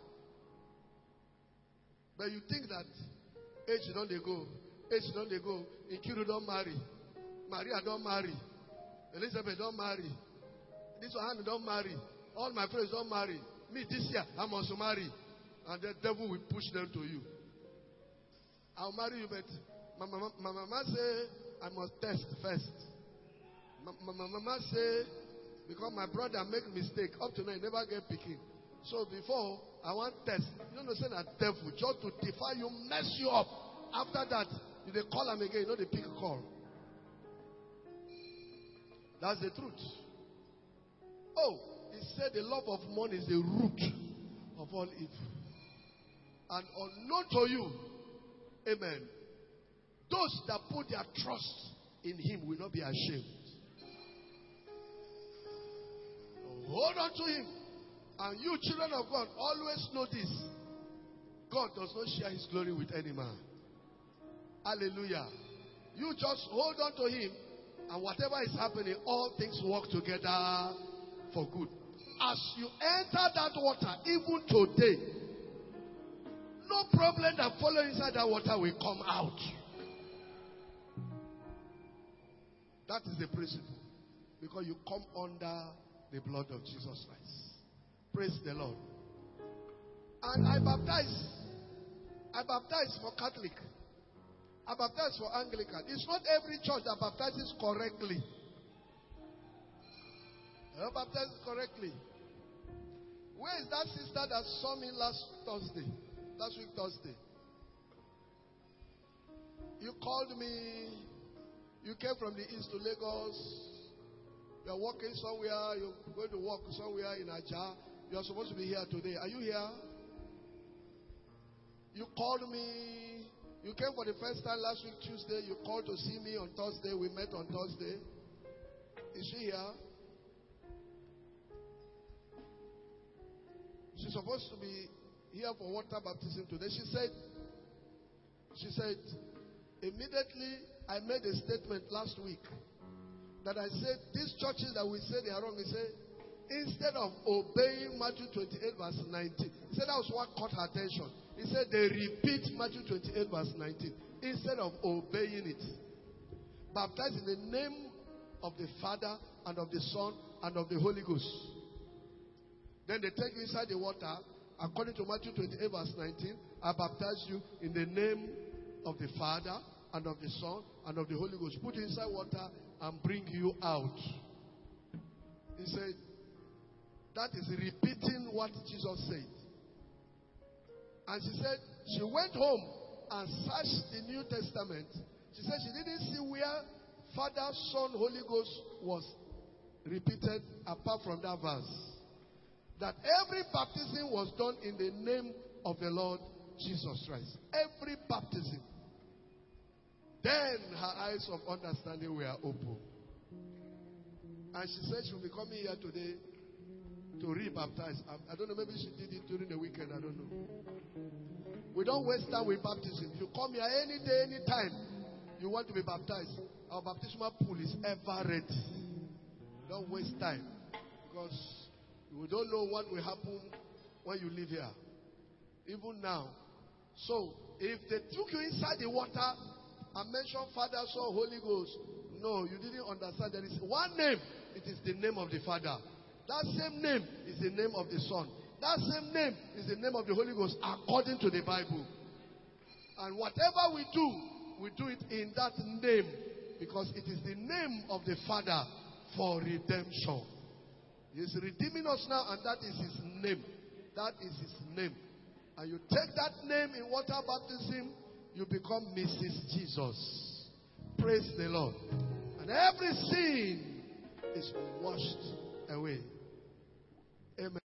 But you think that age don't they go. Age don't they go. Nkiru don't marry. Maria don't marry. Elizabeth don't marry. This one don't marry. All my friends don't marry. Me this year, I must marry. And the devil will push them to you. I'll marry you, but my mama say I must test first. My mama say, because my brother make mistake, up to now he never get picking. So before, I want test. You don't say that devil, just to defy you, mess you up. After that, if they call him again, you know they pick a call. That's the truth. Oh, he said the love of money is the root of all evil. And unknown to you, amen, those that put their trust in him will not be ashamed. Hold on to him. And you children of God, always know this. God does not share his glory with any man. Hallelujah. You just hold on to him, and whatever is happening, all things work together for good. As you enter that water, even today, no problem that follow inside that water will come out. That is the principle. Because you come under the blood of Jesus Christ. Praise the Lord. And I baptize for Catholic. I baptize for Anglican. It's not every church that baptizes correctly. I baptize correctly. Where is that sister that saw me last week Thursday? You called me. You came from the east to Lagos. You're working somewhere. You're going to work somewhere in Ajah. You're supposed to be here today. Are you here? You called me. You came for the first time last week, Tuesday. You called to see me on Thursday. We met on Thursday. Is she here? She's supposed to be here for water baptism today. She said, immediately I made a statement last week that I said, these churches that we say they are wrong, he said, instead of obeying Matthew 28 verse 19, he said that was what caught her attention. He said they repeat Matthew 28 verse 19 instead of obeying it. Baptized in the name of the Father and of the Son and of the Holy Ghost. Then they take you inside the water. According to Matthew 28 verse 19, I baptize you in the name of the Father and of the Son and of the Holy Ghost. Put you inside water and bring you out. He said, that is repeating repeating what Jesus said. And she said she went home and searched the New Testament. She said she didn't see where Father, Son, Holy Ghost was repeated apart from that verse. That every baptism was done in the name of the Lord Jesus Christ. Every baptism. Then her eyes of understanding were open. And she said she will be coming here today to re-baptize. I don't know, maybe she did it during the weekend, I don't know. We don't waste time with baptism. You come here any day, any time, you want to be baptized. Our baptismal pool is ever ready. Don't waste time. Because we don't know what will happen when you live here. Even now. So, if they took you inside the water and mentioned Father, Son, Holy Ghost, no, you didn't understand. There is one name. It is the name of the Father. That same name is the name of the Son. That same name is the name of the Holy Ghost according to the Bible. And whatever we do it in that name because it is the name of the Father for redemption. He is redeeming us now, and that is His name. That is His name. And you take that name in water baptism, you become Mrs. Jesus. Praise the Lord. And every sin is washed away. Amen.